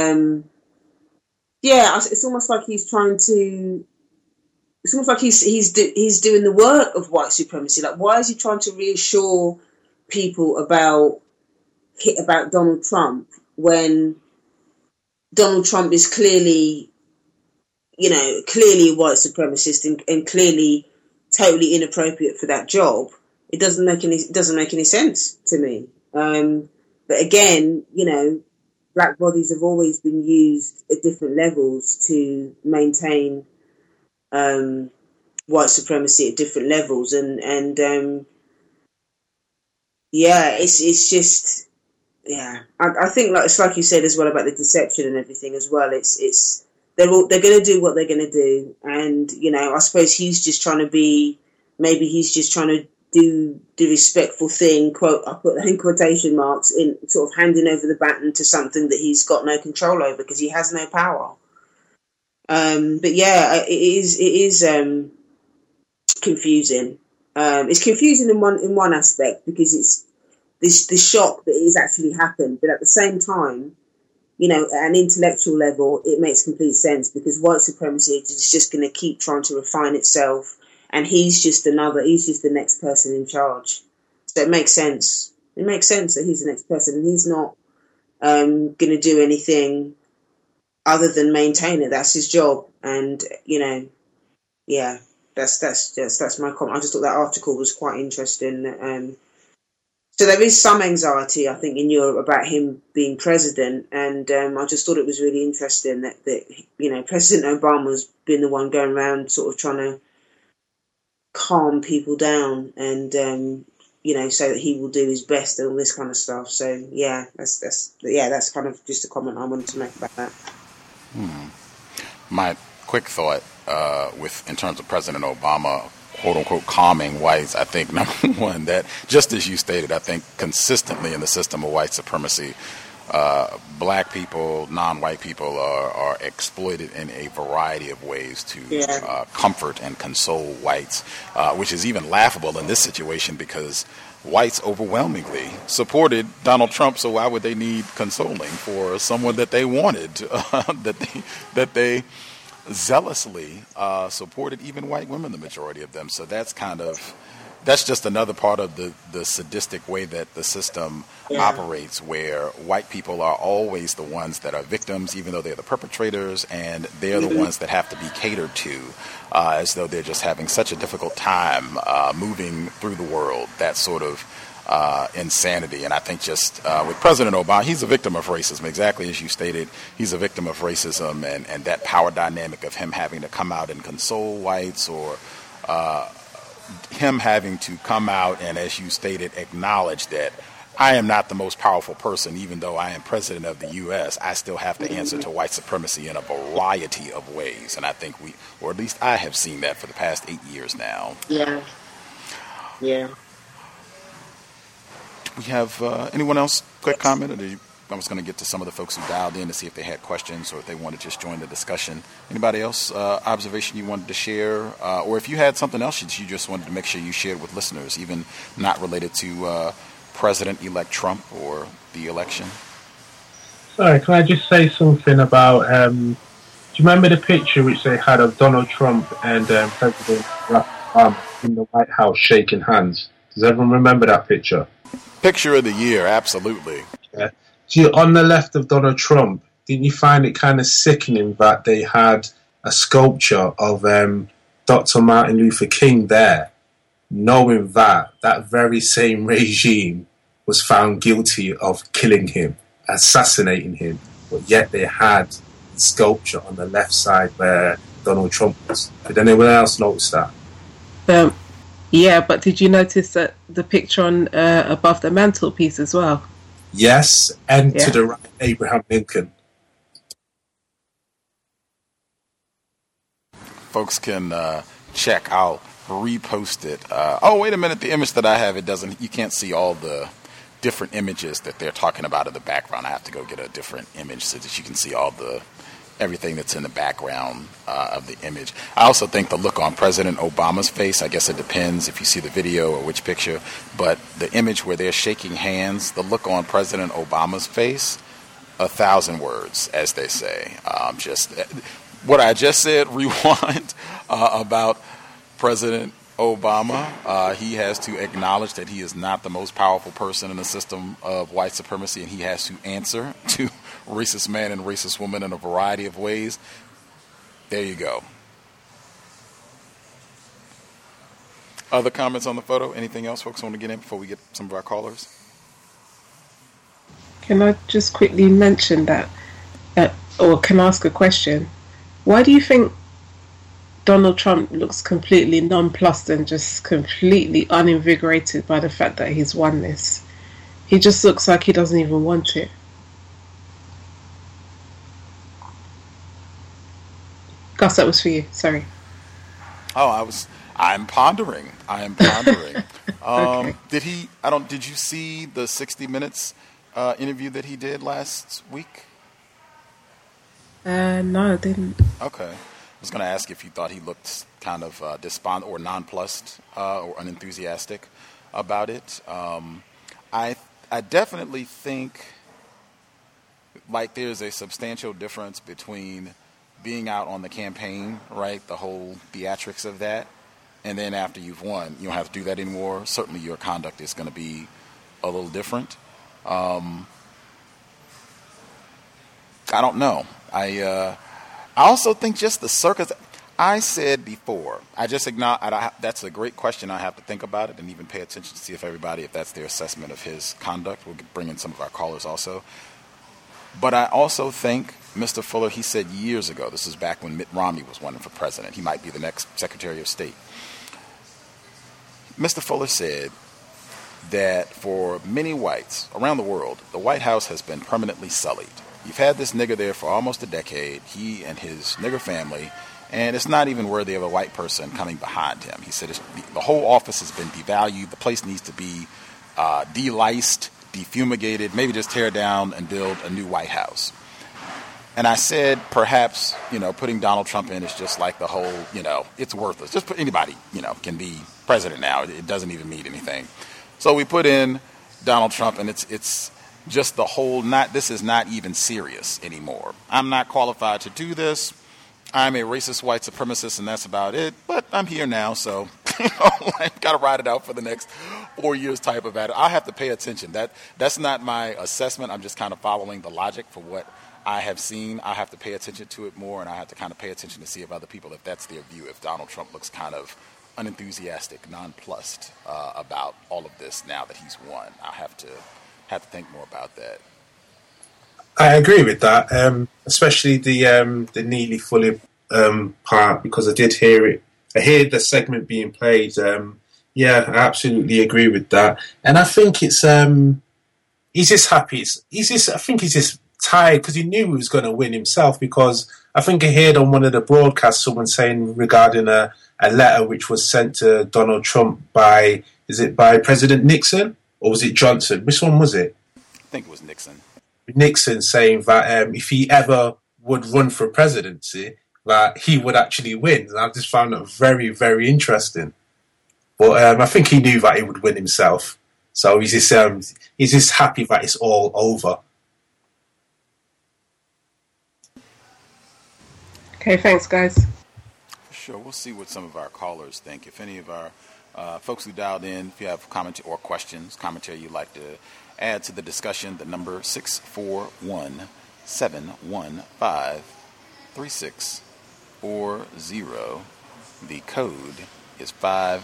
It's almost like he's trying to. It's almost like he's doing the work of white supremacy. Like, why is he trying to reassure people about Donald Trump when Donald Trump is clearly a white supremacist and clearly totally inappropriate for that job? It doesn't make any sense to me. But again, black bodies have always been used at different levels to maintain white supremacy at different levels, and it's just. Yeah, I think it's like you said as well about the deception and everything as well. They're going to do what they're going to do, and I suppose he's just trying to do the respectful thing. Quote, I put that in quotation marks, in sort of handing over the baton to something that he's got no control over because he has no power. But yeah, it is confusing. It's confusing in one aspect because it's. The shock that it has actually happened, but at the same time, at an intellectual level, it makes complete sense because white supremacy is just going to keep trying to refine itself, and he's just the next person in charge. So it makes sense. It makes sense that he's the next person, and he's not going to do anything other than maintain it. That's his job, and that's my comment. I just thought that article was quite interesting. So there is some anxiety, I think, in Europe about him being president, and I just thought it was really interesting that President Obama's been the one going around sort of trying to calm people down and say that he will do his best and all this kind of stuff. So yeah, that's kind of just a comment I wanted to make about that. My quick thought in terms of President Obama, quote unquote, calming whites, I think, number one, that just as you stated, I think consistently in the system of white supremacy, black people, non-white people are exploited in a variety of ways to comfort and console whites, which is even laughable in this situation because whites overwhelmingly supported Donald Trump, so why would they need consoling for someone that they wanted, that they zealously supported, even white women, the majority of them. So that's just another part of the sadistic way that the system operates, where white people are always the ones that are victims, even though they're the perpetrators, and they're the ones that have to be catered to, as though they're just having such a difficult time moving through the world. That sort of insanity. And I think just with President Obama, he's a victim of racism, exactly as you stated. He's a victim of racism and that power dynamic of him having to come out and console whites, or him having to come out and, as you stated, acknowledge that I am not the most powerful person, even though I am president of the U.S. I still have to answer to white supremacy in a variety of ways. And I think or at least I have seen that for the past 8 years now. Yeah. Do we have anyone else quick comment? Or I was going to get to some of the folks who dialed in to see if they had questions or if they wanted to just join the discussion. Anybody else observation you wanted to share? Or if you had something else that you just wanted to make sure you shared with listeners, even not related to President-elect Trump or the election? Sorry, can I just say something about, do you remember the picture which they had of Donald Trump and President Barack Obama in the White House shaking hands? Does everyone remember that picture? Picture of the year, absolutely. Yeah. See, on the left of Donald Trump, didn't you find it kind of sickening that they had a sculpture of Dr. Martin Luther King there, knowing that that very same regime was found guilty of killing him, assassinating him, but yet they had the sculpture on the left side where Donald Trump was. Did anyone else notice that? Yeah, but did you notice that the picture on above the mantelpiece as well? Yes, and to the right, Abraham Lincoln. folks can check. I'll repost it. Oh, wait a minute. The image that I have, you can't see all the different images that they're talking about in the background. I have to go get a different image so that you can see everything that's in the background of the image. I also think the look on President Obama's face, I guess it depends if you see the video or which picture, but the image where they're shaking hands, the look on President Obama's face, 1,000 words, as they say. Just what I just said, rewind about President Obama. He has to acknowledge that he is not the most powerful person in the system of white supremacy, and he has to answer to racist man and racist woman in a variety of ways. There you go. Other comments on the photo? Anything else folks want to get in before we get some of our callers? Can I just quickly mention that, or can I ask a question? Why do you think Donald Trump looks completely nonplussed and just completely uninvigorated by the fact that he's won this? He just looks like he doesn't even want it. Gus, that was for you. Sorry. Oh, I'm pondering. Okay. Did you see the 60 Minutes interview that he did last week? No, I didn't. Okay. I was going to ask if you thought he looked kind of despondent or nonplussed or unenthusiastic about it. I definitely think like there's a substantial difference between being out on the campaign, right, the whole theatrics of that, and then after you've won, you don't have to do that anymore. Certainly your conduct is going to be a little different. I don't know. I also think just the circus. I said before, that's a great question. I have to think about it and even pay attention to see if that's their assessment of his conduct. We'll bring in some of our callers also. But I also think Mr. Fuller, he said years ago, this is back when Mitt Romney was running for president. He might be the next Secretary of State. Mr. Fuller said that for many whites around the world, the White House has been permanently sullied. You've had this nigger there for almost a decade, he and his nigger family, and it's not even worthy of a white person coming behind him. He said the whole office has been devalued. The place needs to be deliced, defumigated, maybe just tear down and build a new White House. And I said, perhaps, putting Donald Trump in is just like the whole, it's worthless. Just put anybody, can be president now. It doesn't even mean anything. So we put in Donald Trump, and it's just the whole, this is not even serious anymore. I'm not qualified to do this. I'm a racist white supremacist, and that's about it. But I'm here now, so I've got to ride it out for the next 4 years type of attitude. I have to pay attention. That's not my assessment. I'm just kind of following the logic for what I have seen. I have to pay attention to it more, and I have to kind of pay attention to see if other people, if that's their view, if Donald Trump looks kind of unenthusiastic, nonplussed about all of this now that he's won. I have to think more about that. I agree with that, especially the Neely Fuller part, because I did hear it. I hear the segment being played. Yeah, I absolutely agree with that. And I think it's he's just happy. I think he's just tired because he knew he was going to win himself. Because I think I heard on one of the broadcasts someone saying regarding a letter which was sent to Donald Trump by President Nixon or was it Johnson? Which one was it? I think it was Nixon. Nixon saying that if he ever would run for presidency, that he would actually win. And I just found that very, very interesting. But I think he knew that he would win himself. So he's just happy that it's all over. Okay, thanks, guys. Sure, we'll see what some of our callers think. If any of our folks who dialed in, if you have comment or questions, commentary you'd like to add to the discussion, the number 641-715-3640. The code is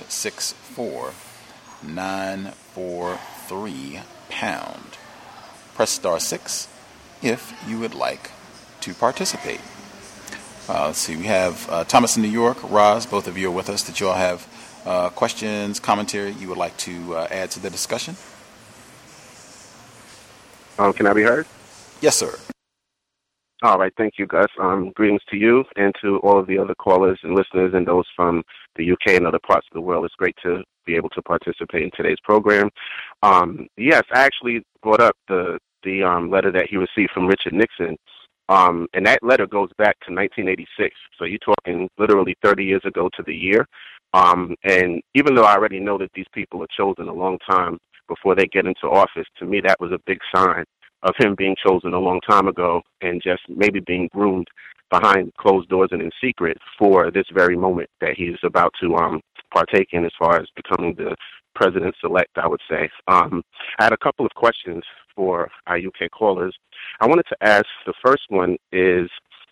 564-943#. Press star 6 if you would like to participate. Let's see, we have Thomas in New York, Roz, both of you are with us. Did you all have questions, commentary you would like to add to the discussion? Can I be heard? Yes, sir. All right, thank you, Gus. Greetings to you and to all of the other callers and listeners and those from the UK and other parts of the world. It's great to be able to participate in today's program. Yes, I actually brought up the letter that he received from Richard Nixon, and that letter goes back to 1986. So you're talking literally 30 years ago to the year. And even though I already know that these people are chosen a long time before they get into office, to me that was a big sign of him being chosen a long time ago and just maybe being groomed behind closed doors and in secret for this very moment that he's about to partake in as far as becoming the president-select, I would say. I had a couple of questions for our UK callers. I wanted to ask, the first one is,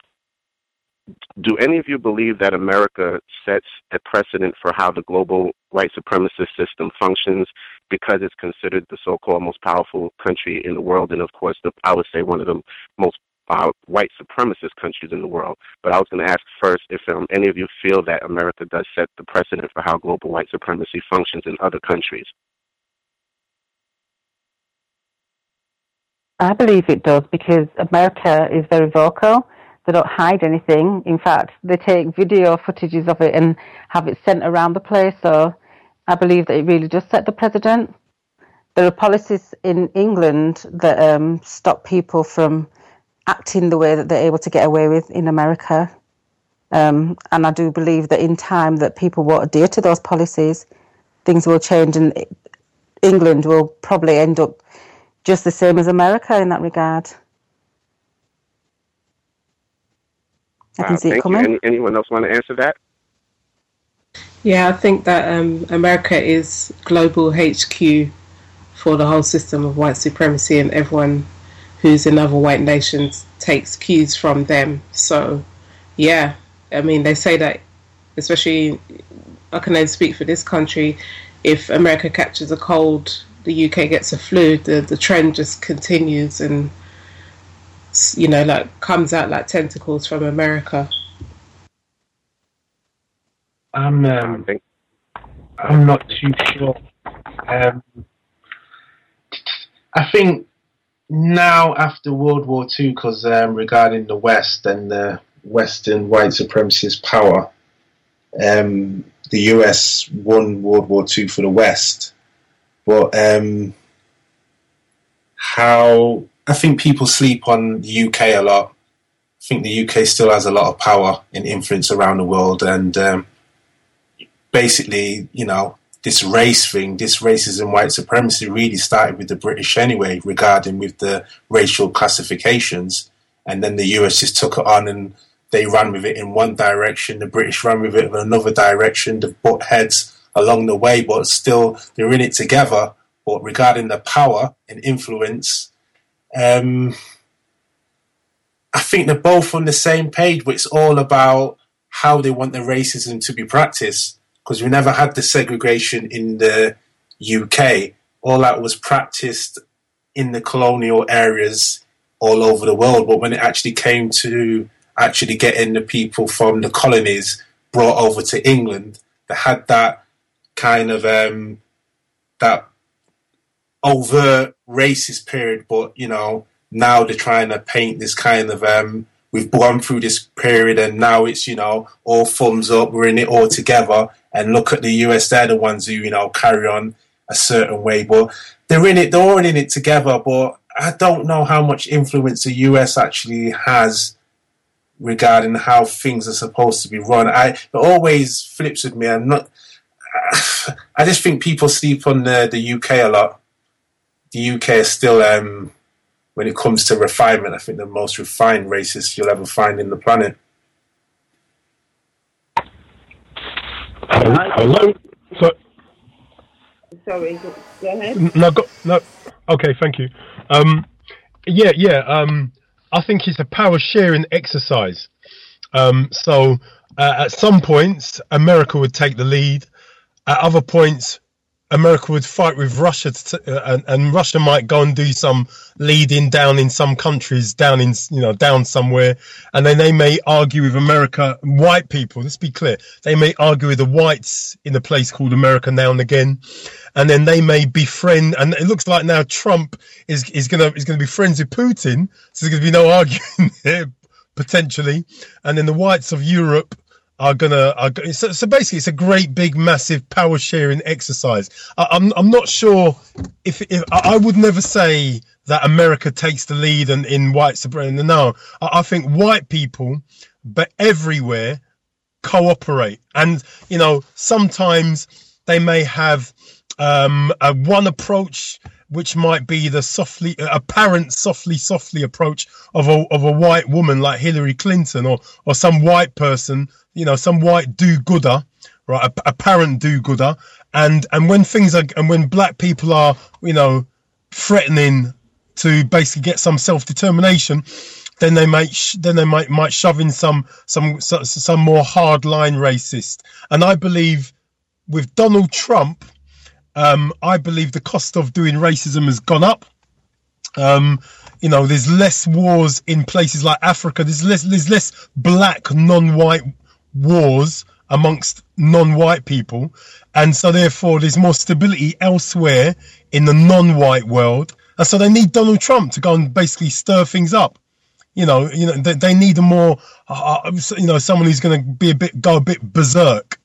do any of you believe that America sets a precedent for how the global white supremacist system functions because it's considered the so-called most powerful country in the world, and of course, I would say one of the most white supremacist countries in the world? But I was going to ask first if any of you feel that America does set the precedent for how global white supremacy functions in other countries. I believe it does, because America is very vocal. They don't hide anything. In fact, they take video footages of it and have it sent around the place. So I believe that it really does set the precedent. There are policies in England that stop people from acting the way that they're able to get away with in America. And I do believe that in time that people won't adhere to those policies, things will change, and England will probably end up just the same as America in that regard. I can see it coming. Anyone else want to answer that? Yeah, I think that America is global HQ for the whole system of white supremacy, and everyone who's in other white nations takes cues from them. So, yeah, I mean, they say that, especially, I can only speak for this country, if America catches a cold, the UK gets a flu, the trend just continues and, you know, like comes out like tentacles from America. I'm not too sure. I think now after World War II, because regarding the West and the Western white supremacist power, the US won World War II for the West. But how I think people sleep on the UK a lot. I think the UK still has a lot of power and influence around the world, and basically, you know, this race thing, this racism, white supremacy really started with the British anyway, regarding with the racial classifications, and then the US just took it on and they ran with it in one direction, the British ran with it in another direction, they've butt heads along the way, but still they're in it together. But regarding the power and influence, I think they're both on the same page, but it's all about how they want the racism to be practiced, because we never had the segregation in the UK. All that was practiced in the colonial areas all over the world, but when it actually came to actually getting the people from the colonies brought over to England, they had that kind of that overt racist period, but, you know, now they're trying to paint this kind of we've gone through this period and now it's, you know, all thumbs up, we're in it all together, and look at the US, they're the ones who, you know, carry on a certain way, but they're all in it together. But I don't know how much influence the US actually has regarding how things are supposed to be run. It always flips with me. I just think people sleep on the UK a lot. The UK is still, when it comes to refinement, I think the most refined racist you'll ever find in the planet. Hello? Sorry, go ahead. No. Okay, thank you. I think it's a power sharing exercise. So at some points, America would take the lead. At other points, America would fight with Russia, and Russia might go and do some leading down in some countries, down somewhere, and then they may argue with America, white people. Let's be clear, they may argue with the whites in a place called America now and again, and then they may befriend. And it looks like now Trump is gonna be friends with Putin, so there's gonna be no arguing there potentially, and then the whites of Europe are so basically it's a great big massive power sharing exercise. I'm not sure if I would never say that America takes the lead in white supremacy. No, I think white people, but everywhere, cooperate, and sometimes they may have one approach, which might be the apparent softly approach of a white woman like Hillary Clinton, or some white person, some white do-gooder, right? Apparent do-gooder, and when black people are, threatening to basically get some self-determination, then they might shove in some more hardline racist. And I believe with Donald Trump, I believe the cost of doing racism has gone up. There's less wars in places like Africa. There's less black non-white wars amongst non-white people, and so therefore there's more stability elsewhere in the non-white world. And so they need Donald Trump to go and basically stir things up. They need a more, someone who's going to go a bit berserk.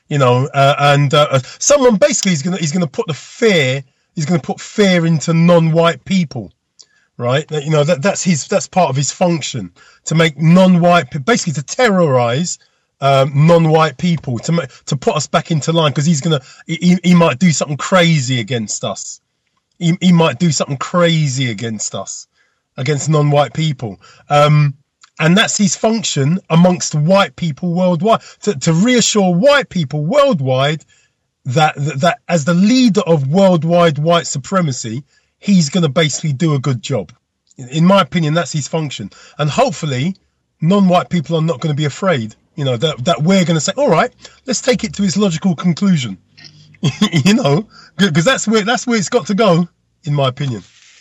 Someone basically is going to put fear into non-white people, right? That's part of his function, to make non-white, basically to terrorize non-white people, to put us back into line, because he might do something crazy against us. He might do something crazy against us, against non-white people. And that's his function amongst white people worldwide, to reassure white people worldwide that as the leader of worldwide white supremacy, he's going to basically do a good job. In my opinion, that's his function. And hopefully, non-white people are not going to be afraid, that we're going to say, all right, let's take it to its logical conclusion, because that's where it's got to go, in my opinion.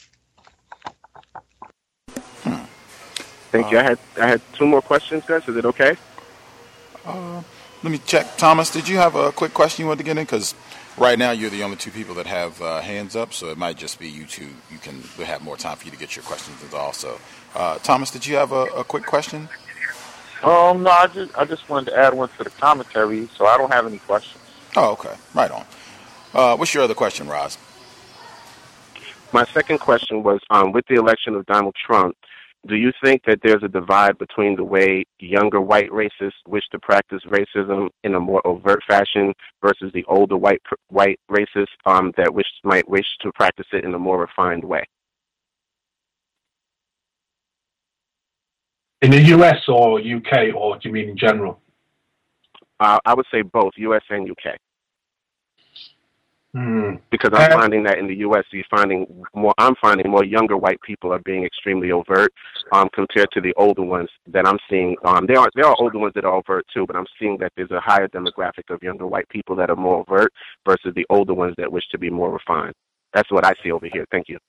Thank you. I had two more questions, guys. Is it okay? Let me check. Thomas, did you have a quick question you wanted to get in? Because right now you're the only two people that have hands up, so it might just be you two. We'll have more time for you to get your questions as also. Thomas, did you have a quick question? No, I just wanted to add one to the commentary, so I don't have any questions. Oh, okay. Right on. What's your other question, Roz? My second question was, with the election of Donald Trump, do you think that there's a divide between the way younger white racists wish to practice racism in a more overt fashion versus the older white racists that might wish to practice it in a more refined way? In the US or UK, or do you mean in general? I would say both, US and UK. Because I'm finding that in the U.S., I'm finding more younger white people are being extremely overt compared to the older ones that I'm seeing. There are older ones that are overt too, but I'm seeing that there's a higher demographic of younger white people that are more overt versus the older ones that wish to be more refined. That's what I see over here. Thank you.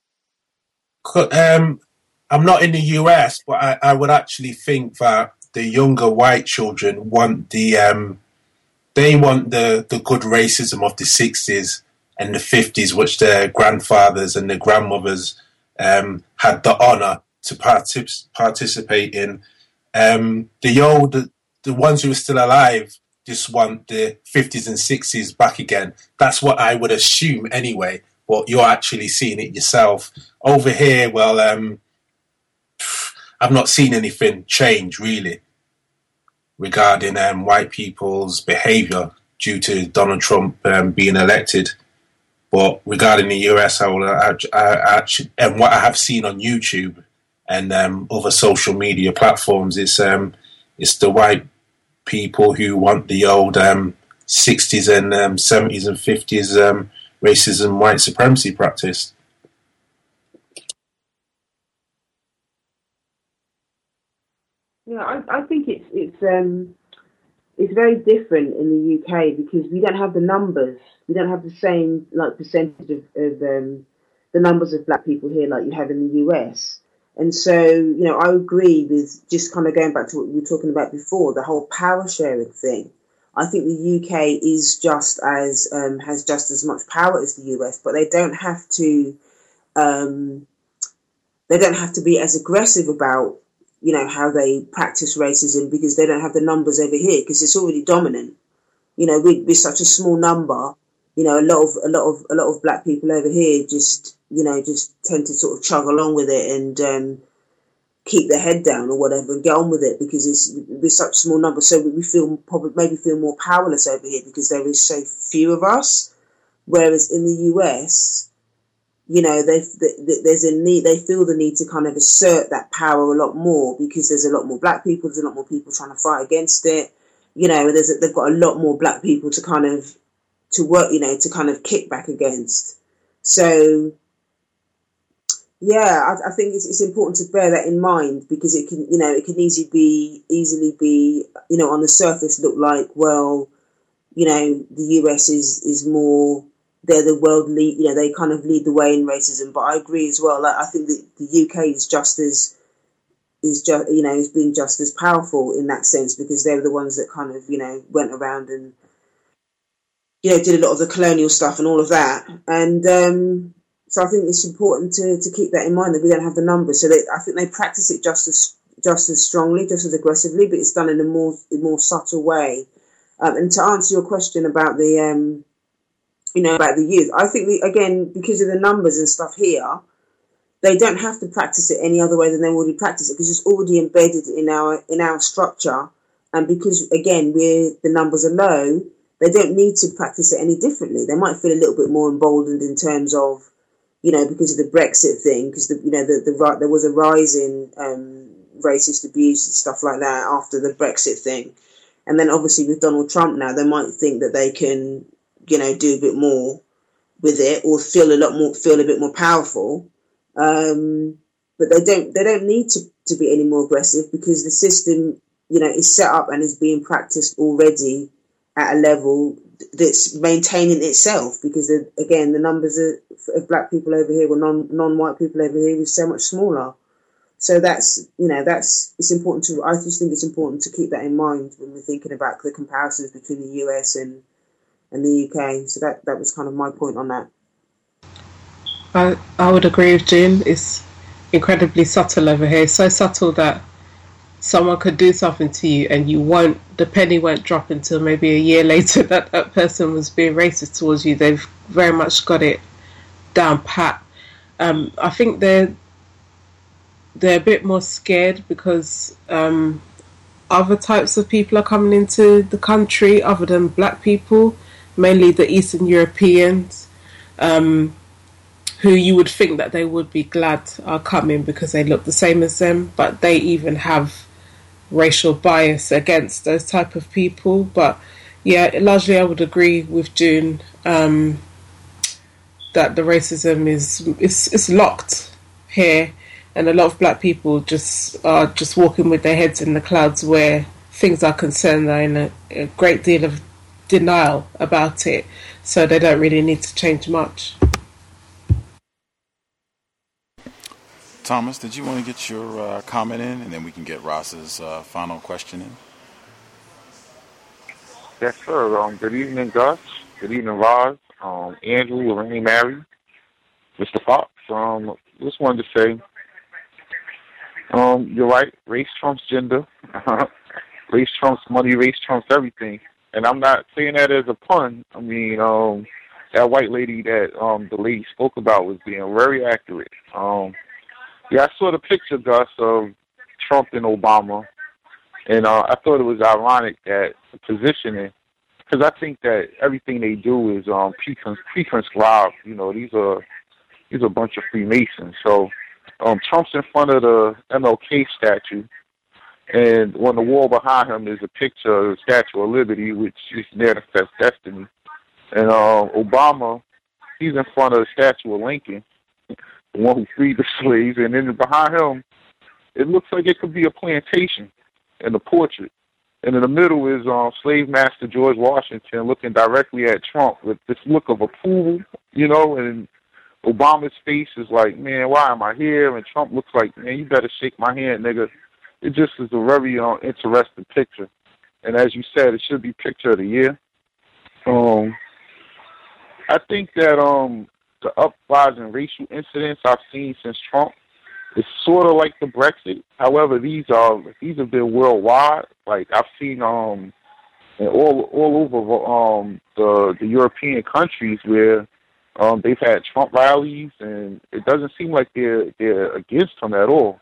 I'm not in the US, but I would actually think that the younger white children want the good racism of the 60s and the 50s, which their grandfathers and their grandmothers had the honour to participate in. The ones who are still alive just want the 50s and 60s back again. That's what I would assume anyway, but you're actually seeing it yourself. Over here, well, I've not seen anything change, really, regarding white people's behaviour due to Donald Trump being elected. But regarding the US, and what I have seen on YouTube and other social media platforms, it's the white people who want the old 60s and 70s and 50s racism, white supremacy practice. Yeah, I think it's it's very different in the UK because we don't have the numbers. We don't have the same percentage of the numbers of black people here like you have in the US. And so, I agree with just kind of going back to what we were talking about before, the whole power sharing thing. I think the UK is just as has just as much power as the US, but they don't have to be as aggressive about how they practice racism because they don't have the numbers over here because it's already dominant. We're such a small number. A lot of black people over here just tend to sort of chug along with it and keep their head down or whatever and get on with it because we're such a small number. So we feel more powerless over here because there is so few of us. Whereas in the US, there's a need. They feel the need to kind of assert that power a lot more because there's a lot more black people. There's a lot more people trying to fight against it. They've got a lot more black people to kind of kick back against. So, yeah, I think it's important to bear that in mind because it can easily be on the surface look like, well, the US is more, they're the world lead, they kind of lead the way in racism. But I agree as well. I think that the UK is has been just as powerful in that sense because they're the ones that kind of, went around and, did a lot of the colonial stuff and all of that. And so I think it's important to keep that in mind that we don't have the numbers. So I think they practice it just as strongly, just as aggressively, but it's done in a more subtle way. And to answer your question about the, about the youth, I think again, because of the numbers and stuff here, they don't have to practice it any other way than they already practice it because it's already embedded in our structure. And because again, the numbers are low, they don't need to practice it any differently. They might feel a little bit more emboldened in terms of, because of the Brexit thing, because there was a rise in racist abuse and stuff like that after the Brexit thing, and then obviously with Donald Trump now, they might think that they can, do a bit more with it or feel a bit more powerful. But they don't need to be any more aggressive because the system, is set up and is being practiced already at a level that's maintaining itself because again, the numbers of black people over here or non-white people over here is so much smaller. So it's important I just think it's important to keep that in mind when we're thinking about the comparisons between the US and the UK. So that was kind of my point on that. I would agree with June. It's incredibly subtle over here. So subtle that someone could do something to you and the penny won't drop until maybe a year later that person was being racist towards you. They've very much got it down pat. I think they're a bit more scared because other types of people are coming into the country other than black people, mainly the Eastern Europeans, who you would think that they would be glad are coming because they look the same as them, but they even have racial bias against those type of people. But yeah, largely I would agree with June that the racism is locked here, and a lot of black people are just walking with their heads in the clouds where things are concerned. They're in a great deal of denial about it, so they don't really need to change much. Thomas, did you want to get your comment in, and then we can get Ross's final question in? Yes, sir. Good evening, Gus. Good evening, Roz. Andrew, Lorraine, Mary, Mr. Fox. Just wanted to say, you're right. Race trumps gender. Race trumps money. Race trumps everything. And I'm not saying that as a pun. I mean, that white lady that the lady spoke about was being very accurate. Yeah, I saw the picture, Gus, of Trump and Obama, and I thought it was ironic that the positioning, because I think that everything they do is pre-conscribed. These are a bunch of Freemasons. So Trump's in front of the MLK statue, and on the wall behind him is a picture of the Statue of Liberty, which is manifest destiny. And Obama, he's in front of the statue of Lincoln, the one who freed the slaves, and then behind him, it looks like it could be a plantation in the portrait. And in the middle is slave master George Washington looking directly at Trump with this look of approval, you know, and Obama's face is like, man, why am I here? And Trump looks like, man, you better shake my hand, nigga. It just is a very interesting picture. And as you said, it should be picture of the year. I think that the uprising racial incidents I've seen since Trump is sort of like the Brexit. However, these have been worldwide. Like I've seen all over the European countries where they've had Trump rallies, and it doesn't seem like they're against him at all.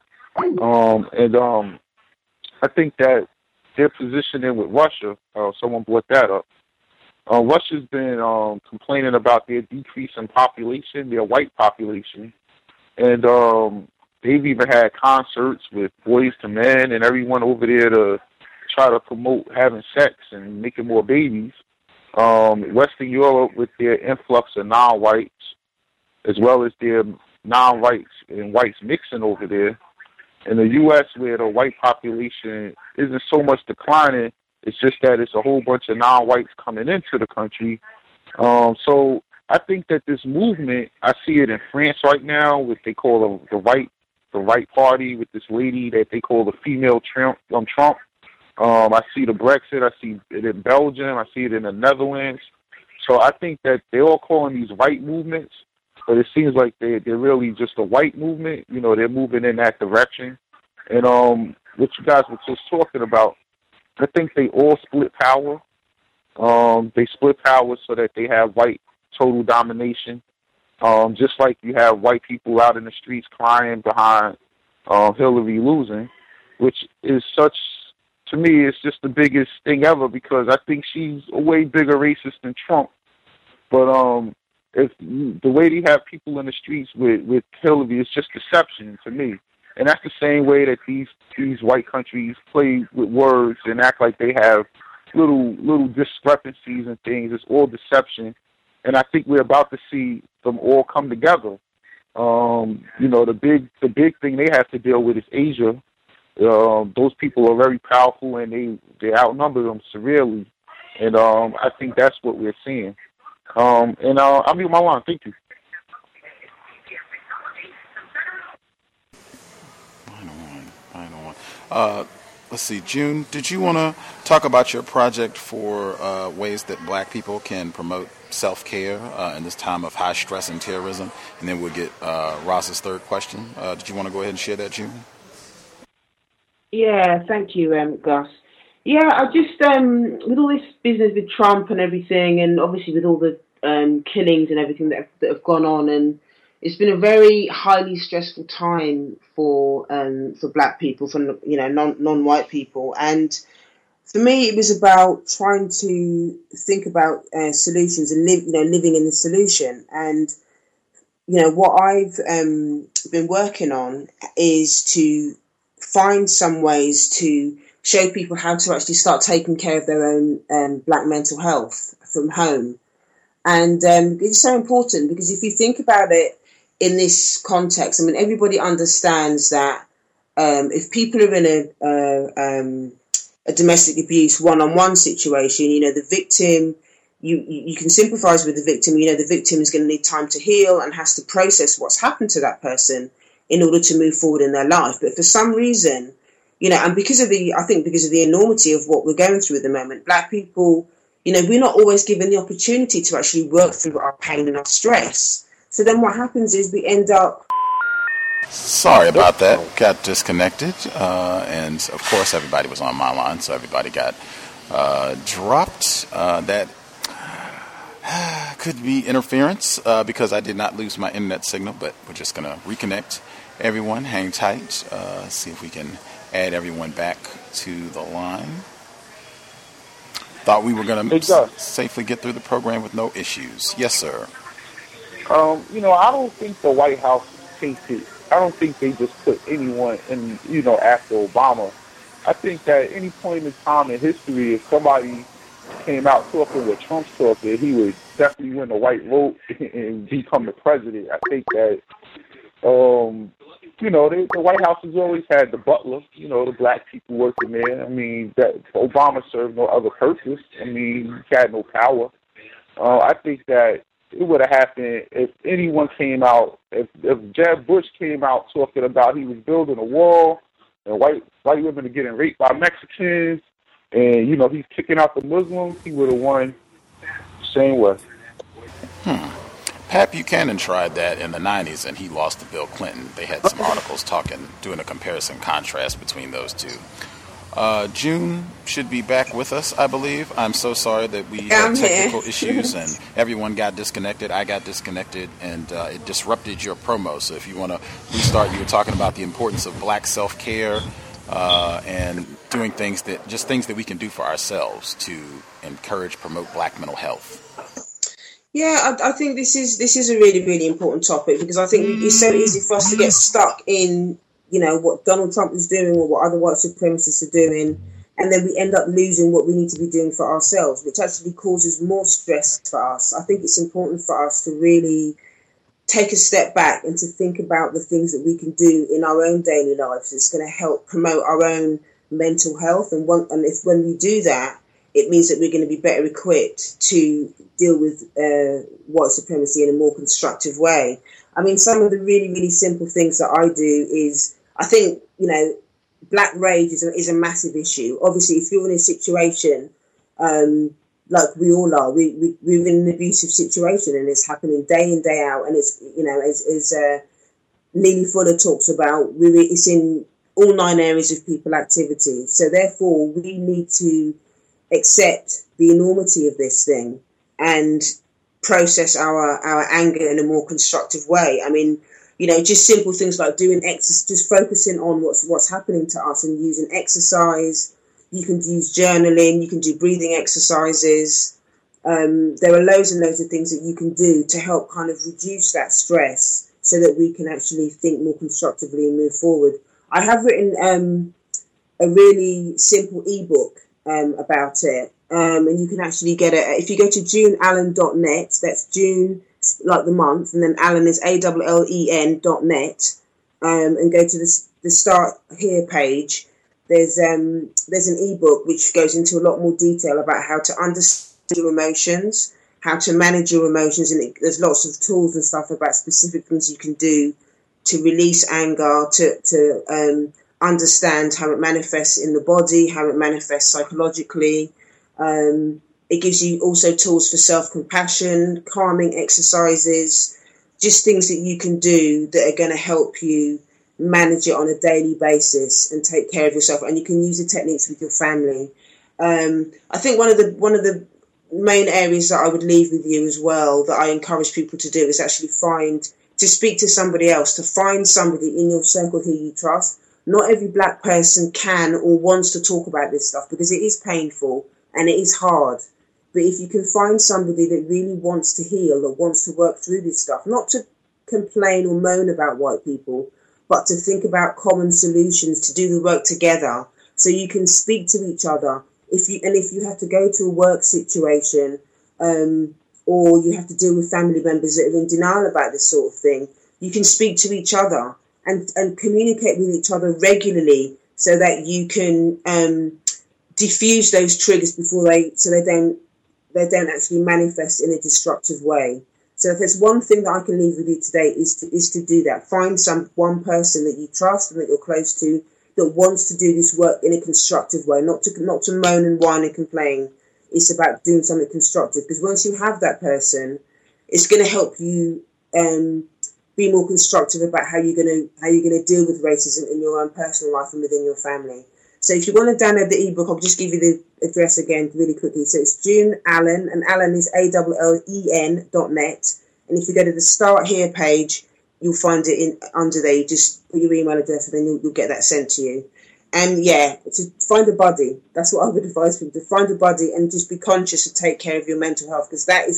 I think that their positioning with Russia, someone brought that up. Russia's been complaining about their decrease in population, their white population, and they've even had concerts with Boys to Men and everyone over there to try to promote having sex and making more babies. Western Europe with their influx of non-whites, as well as their non-whites and whites mixing over there. In the U.S., where the white population isn't so much declining, it's just that it's a whole bunch of non-whites coming into the country. So I think that this movement, I see it in France right now, what they call the right party, with this lady that they call the female Trump. I see the Brexit. I see it in Belgium. I see it in the Netherlands. So I think that they're all calling these white movements, but it seems like they're really just a white movement. You know, they're moving in that direction. And what you guys were just talking about, I think they all split power. They split power so that they have white total domination. Just like you have white people out in the streets crying behind Hillary losing, which is such, to me, it's just the biggest thing ever, because I think she's a way bigger racist than Trump. But if the way they have people in the streets with Hillary is just deception to me. And that's the same way that these white countries play with words and act like they have little discrepancies and things. It's all deception. And I think we're about to see them all come together. You know, the big thing they have to deal with is Asia. Those people are very powerful, and they outnumber them severely. And I think that's what we're seeing. I'll mute my line. Thank you. Let's see, June, did you want to talk about your project for ways that black people can promote self-care in this time of high stress and terrorism? And then we'll get Ross's third question. Did you want to go ahead and share that, June? Yeah, thank you, Gus. Yeah, I just, with all this business with Trump and everything, and obviously with all the killings and everything that have gone on, and it's been a very highly stressful time for black people, for non-white people, and for me it was about trying to think about solutions and living in the solution. And what I've been working on is to find some ways to show people how to actually start taking care of their own black mental health from home. And it's so important, because if you think about it in this context, I mean, everybody understands that if people are in a domestic abuse one-on-one situation, the victim, you can sympathise with the victim. The victim is going to need time to heal and has to process what's happened to that person in order to move forward in their life. But for some reason, and because of the enormity of what we're going through at the moment, black people, we're not always given the opportunity to actually work through our pain and our stress. So then what happens is we end up... Sorry about that. Got disconnected. And, of course, everybody was on my line, so everybody got dropped. That could be interference because I did not lose my internet signal, but we're just going to reconnect everyone. Hang tight. See if we can add everyone back to the line. Thought we were going to safely get through the program with no issues. Yes, sir. I don't think the White House is tainted. I don't think they just put anyone in, after Obama. I think that at any point in time in history, if somebody came out talking what Trump's talking, he would definitely win the white vote and become the president. I think that you know, the White House has always had the butler, you know, the black people working there. I mean, that Obama served no other purpose. I mean, he had no power. I think that it would have happened if anyone came out, if Jeb Bush came out talking about he was building a wall and white women are getting raped by Mexicans and, you know, he's kicking out the Muslims, he would have won the same way. Pat Buchanan tried that in the 90s, and he lost to Bill Clinton. They had some articles doing a comparison contrast between those two. June should be back with us, I believe. I'm so sorry that we had technical issues and everyone got disconnected. I got disconnected, and it disrupted your promo. So if you want to restart, you were talking about the importance of black self-care and doing things that we can do for ourselves to promote black mental health. Yeah, I think this is a really, really important topic because I think it's so easy for us to get stuck in, you know, what Donald Trump is doing or what other white supremacists are doing, and then we end up losing what we need to be doing for ourselves, which actually causes more stress for us. I think it's important for us to really take a step back and to think about the things that we can do in our own daily lives that's going to help promote our own mental health. And when we do that, it means that we're going to be better equipped to deal with white supremacy in a more constructive way. I mean, some of the really, really simple things that I do is, I think, you know, black rage is a massive issue. Obviously, if you're in a situation like we all are, we're in an abusive situation and it's happening day in, day out. And it's, you know, as Neely Fuller talks about, it's in all 9 areas of people activity. So therefore, we need to accept the enormity of this thing and process our anger in a more constructive way. I mean, you know, just simple things like doing exercise, just focusing on what's happening to us and using exercise. You can use journaling, you can do breathing exercises. There are loads and loads of things that you can do to help kind of reduce that stress so that we can actually think more constructively and move forward. I have written a really simple ebook about it. And you can actually get it if you go to juneallen.net. That's June, like the month, and then Allen is ALLEN.net. And go to the Start Here page. There's an ebook which goes into a lot more detail about how to understand your emotions, how to manage your emotions, and there's lots of tools and stuff about specific things you can do to release anger, to understand how it manifests in the body, how it manifests psychologically. It gives you also tools for self-compassion, calming exercises, just things that you can do that are going to help you manage it on a daily basis and take care of yourself. And you can use the techniques with your family. I think one of the main areas that I would leave with you as well that I encourage people to do is actually speak to somebody else, to find somebody in your circle who you trust. Not every black person can or wants to talk about this stuff because it is painful and it is hard. But if you can find somebody that really wants to heal, that wants to work through this stuff, not to complain or moan about white people, but to think about common solutions, to do the work together so you can speak to each other. If you have to go to a work situation or you have to deal with family members that are in denial about this sort of thing, you can speak to each other and communicate with each other regularly so that you can diffuse those triggers before they don't actually manifest in a destructive way. So if there's one thing that I can leave with you today is to do that. Find one person that you trust and that you're close to that wants to do this work in a constructive way, not to moan and whine and complain. It's about doing something constructive, because once you have that person, it's going to help you be more constructive about how you're going to deal with racism in your own personal life and within your family. So if you want to download the ebook, I'll just give you the address again really quickly. So it's June Allen, and Allen is ALLEN.net. And if you go to the Start Here page, you'll find it under there. You just put your email address and then you'll get that sent to you. And yeah, to find a buddy. That's what I would advise people, to find a buddy and just be conscious to take care of your mental health, because that's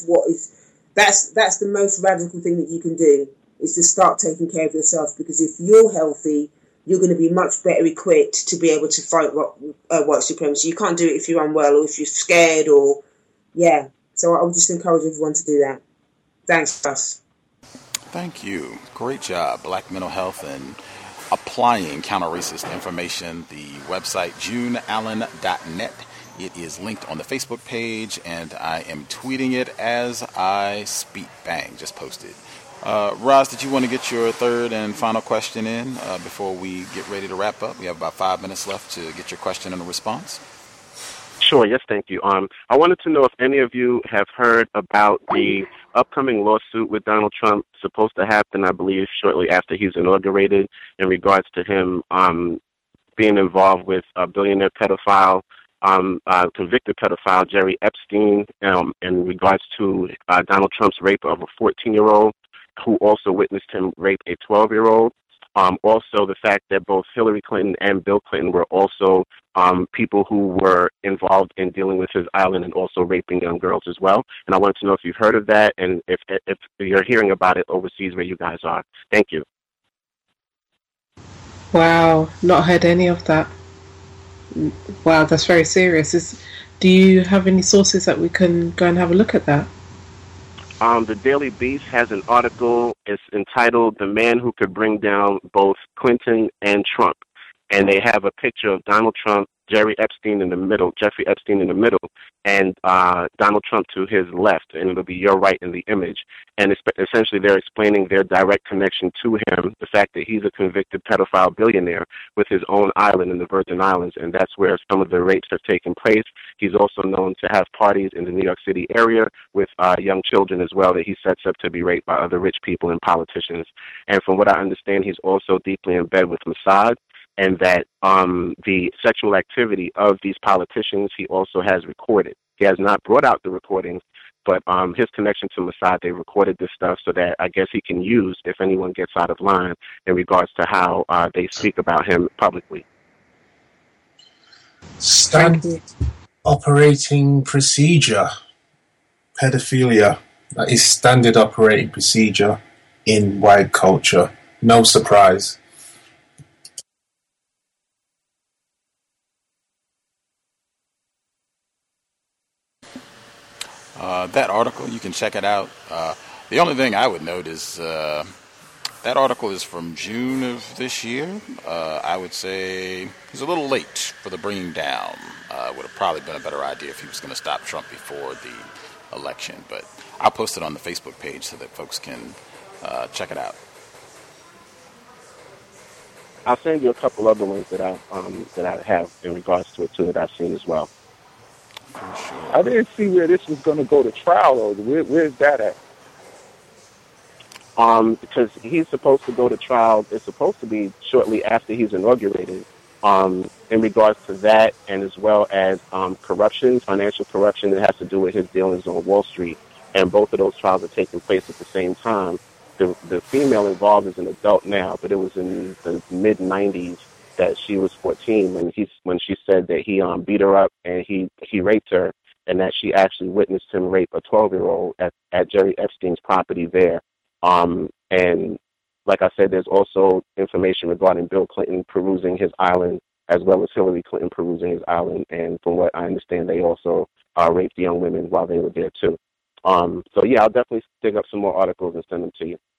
the most radical thing that you can do, is to start taking care of yourself. Because if you're healthy, you're going to be much better equipped to be able to fight white supremacy. You can't do it if you're unwell or if you're scared or, yeah. So I would just encourage everyone to do that. Thanks, Gus. Thank you. Great job. Black mental health and applying counter-racist information. The website, juneallen.net. It is linked on the Facebook page, and I am tweeting it as I speak. Bang, just posted. Roz, did you want to get your third and final question in before we get ready to wrap up? We have about 5 minutes left to get your question and a response. Sure, yes, thank you. I wanted to know if any of you have heard about the upcoming lawsuit with Donald Trump, supposed to happen, I believe, shortly after he's inaugurated, in regards to him being involved with a billionaire pedophile, convicted pedophile, Jerry Epstein, in regards to Donald Trump's rape of a 14-year-old, who also witnessed him rape a 12-year-old. Also, the fact that both Hillary Clinton and Bill Clinton were also people who were involved in dealing with his island and also raping young girls as well. And I wanted to know if you've heard of that and if you're hearing about it overseas where you guys are. Thank you. Wow, not heard any of that. Wow, that's very serious. Do you have any sources that we can go and have a look at that? The Daily Beast has an article. It's entitled "The Man Who Could Bring Down Both Clinton and Trump," and they have a picture of Donald Trump, Jeffrey Epstein in the middle, and Donald Trump to his left, and it'll be your right in the image. And essentially, they're explaining their direct connection to him, the fact that he's a convicted pedophile billionaire with his own island in the Virgin Islands, and that's where some of the rapes have taken place. He's also known to have parties in the New York City area with young children as well that he sets up to be raped by other rich people and politicians. And from what I understand, he's also deeply in bed with Mossad, and that the sexual activity of these politicians he also has recorded. He has not brought out the recordings, but his connection to Mossad, they recorded this stuff so that I guess he can use if anyone gets out of line in regards to how they speak about him publicly. Standard operating procedure. Pedophilia. That is standard operating procedure in white culture. No surprise. That article, you can check it out. The only thing I would note is that article is from June of this year. I would say he's a little late for the bringing down. Would have probably been a better idea if he was going to stop Trump before the election. But I'll post it on the Facebook page so that folks can check it out. I'll send you a couple other ones that I have in regards to it too that I've seen as well. Sure. I didn't see where this was going to go to trial, though. Where's that at? Because he's supposed to go to trial. It's supposed to be shortly after he's inaugurated. In regards to that, and as well as corruption, financial corruption that has to do with his dealings on Wall Street, and both of those trials are taking place at the same time. The female involved is an adult now, but it was in the mid-'90s that she was 14 when she said that he beat her up and he raped her, and that she actually witnessed him rape a 12-year-old at Jerry Epstein's property there. And like I said, there's also information regarding Bill Clinton perusing his island, as well as Hillary Clinton perusing his island. And from what I understand, they also raped young women while they were there too. So yeah, I'll definitely dig up some more articles and send them to you.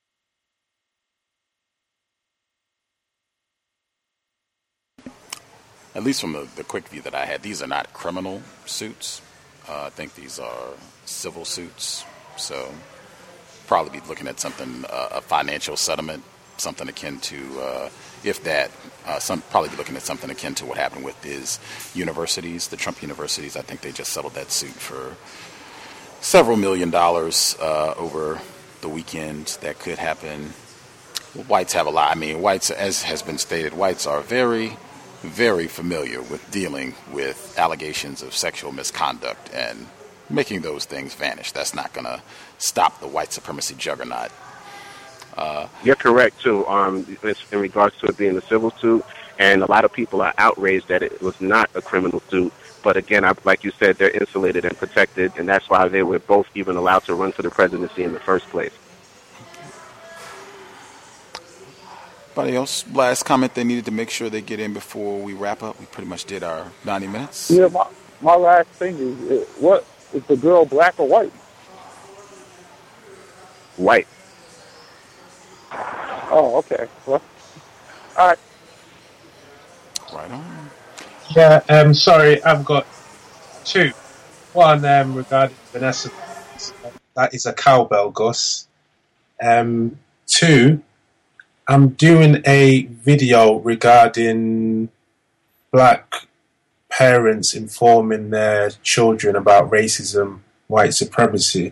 At least from the quick view that I had, these are not criminal suits. I think these are civil suits. So probably be looking at something, a financial settlement, something akin to, probably be looking at something akin to what happened with his universities, the Trump universities. I think they just settled that suit for several $1 million over the weekend. That could happen. Whites have a lot. I mean, whites, as has been stated, whites are very, very familiar with dealing with allegations of sexual misconduct and making those things vanish. That's not going to stop the white supremacy juggernaut. You're correct, too, in regards to it being a civil suit, and a lot of people are outraged that it was not a criminal suit. But again, like you said, they're insulated and protected, and that's why they were both even allowed to run for the presidency in the first place. Anybody else? Last comment they needed to make sure they get in before we wrap up? We pretty much did our 90 minutes. Yeah, my last thing is, what is the girl, black or white? White. Oh, okay. Well, Right on. Yeah, sorry, I've got two. One regarding Vanessa. That is a cowbell, Gus. Two, I'm doing a video regarding black parents informing their children about racism, white supremacy,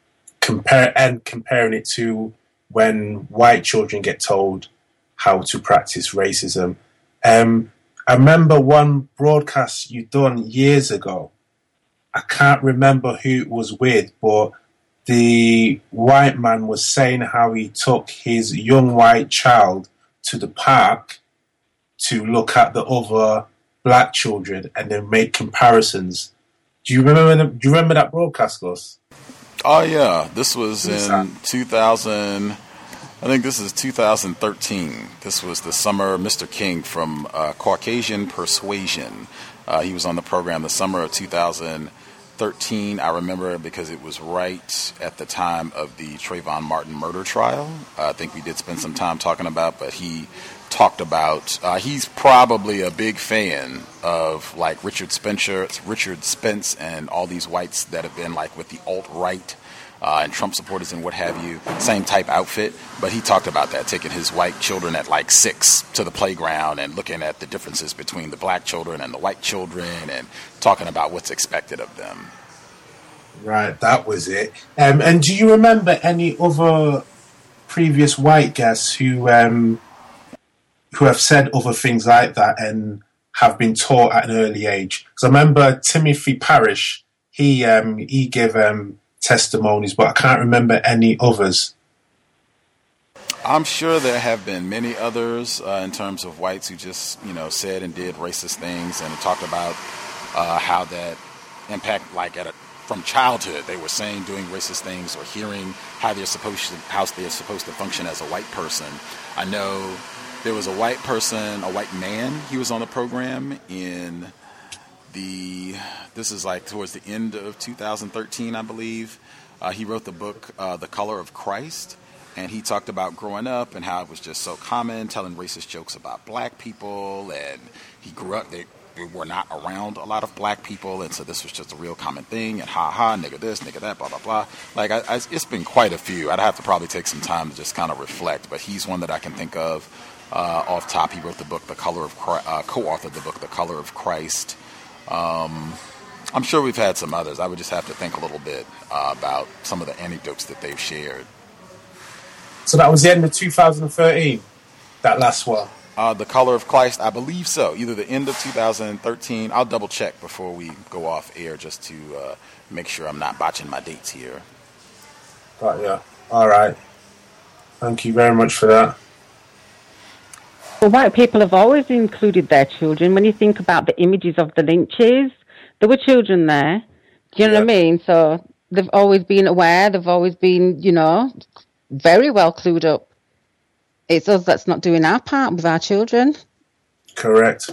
comparing it to when white children get told how to practice racism. I remember one broadcast you done years ago. I can't remember who it was with, but the white man was saying how he took his young white child to the park to look at the other black children and then make comparisons. Do you remember that broadcast, Gus? Oh yeah, this was in 2000. I think this is 2013. This was the summer. Mr. King from Caucasian Persuasion. He was on the program the summer of 2013. I remember because it was right at the time of the Trayvon Martin murder trial. I think we did spend some time talking about, but he talked about, he's probably a big fan of like Richard Spence and all these whites that have been like with the alt-right and Trump supporters and what have you, same type outfit. But he talked about that, taking his white children at like 6 to the playground and looking at the differences between the black children and the white children and talking about what's expected of them. Right, that was it. And do you remember any other previous white guests who have said other things like that and have been taught at an early age? Because I remember Timothy Parrish, he gave testimonies, but I can't remember any others. I'm sure there have been many others in terms of whites who just, said and did racist things and talked about how that impact, like from childhood, they were saying doing racist things or hearing how they're supposed to function as a white person. I know there was a white person, a white man. He was on the program this is like towards the end of 2013, I believe. He wrote the book, The Color of Christ, and he talked about growing up and how it was just so common, telling racist jokes about black people, and he grew up, they were not around a lot of black people, and so this was just a real common thing, and ha, nigga this, nigga that, blah, blah, blah. Like, it's been quite a few. I'd have to probably take some time to just kind of reflect, but he's one that I can think of off top. He wrote the book, co-authored the book, The Color of Christ. I'm sure we've had some others. I would just have to think a little bit about some of the anecdotes that they've shared. So that was the end of 2013, that last one? The Color of Christ, I believe so. Either the end of 2013. I'll double check before we go off air just to make sure I'm not botching my dates here. Right, yeah. All right. Thank you very much for that. Well, white people have always included their children. When you think about the images of the lynches, there were children there. Do you know what I mean? So they've always been aware. They've always been, very well clued up. It's us that's not doing our part with our children. Correct.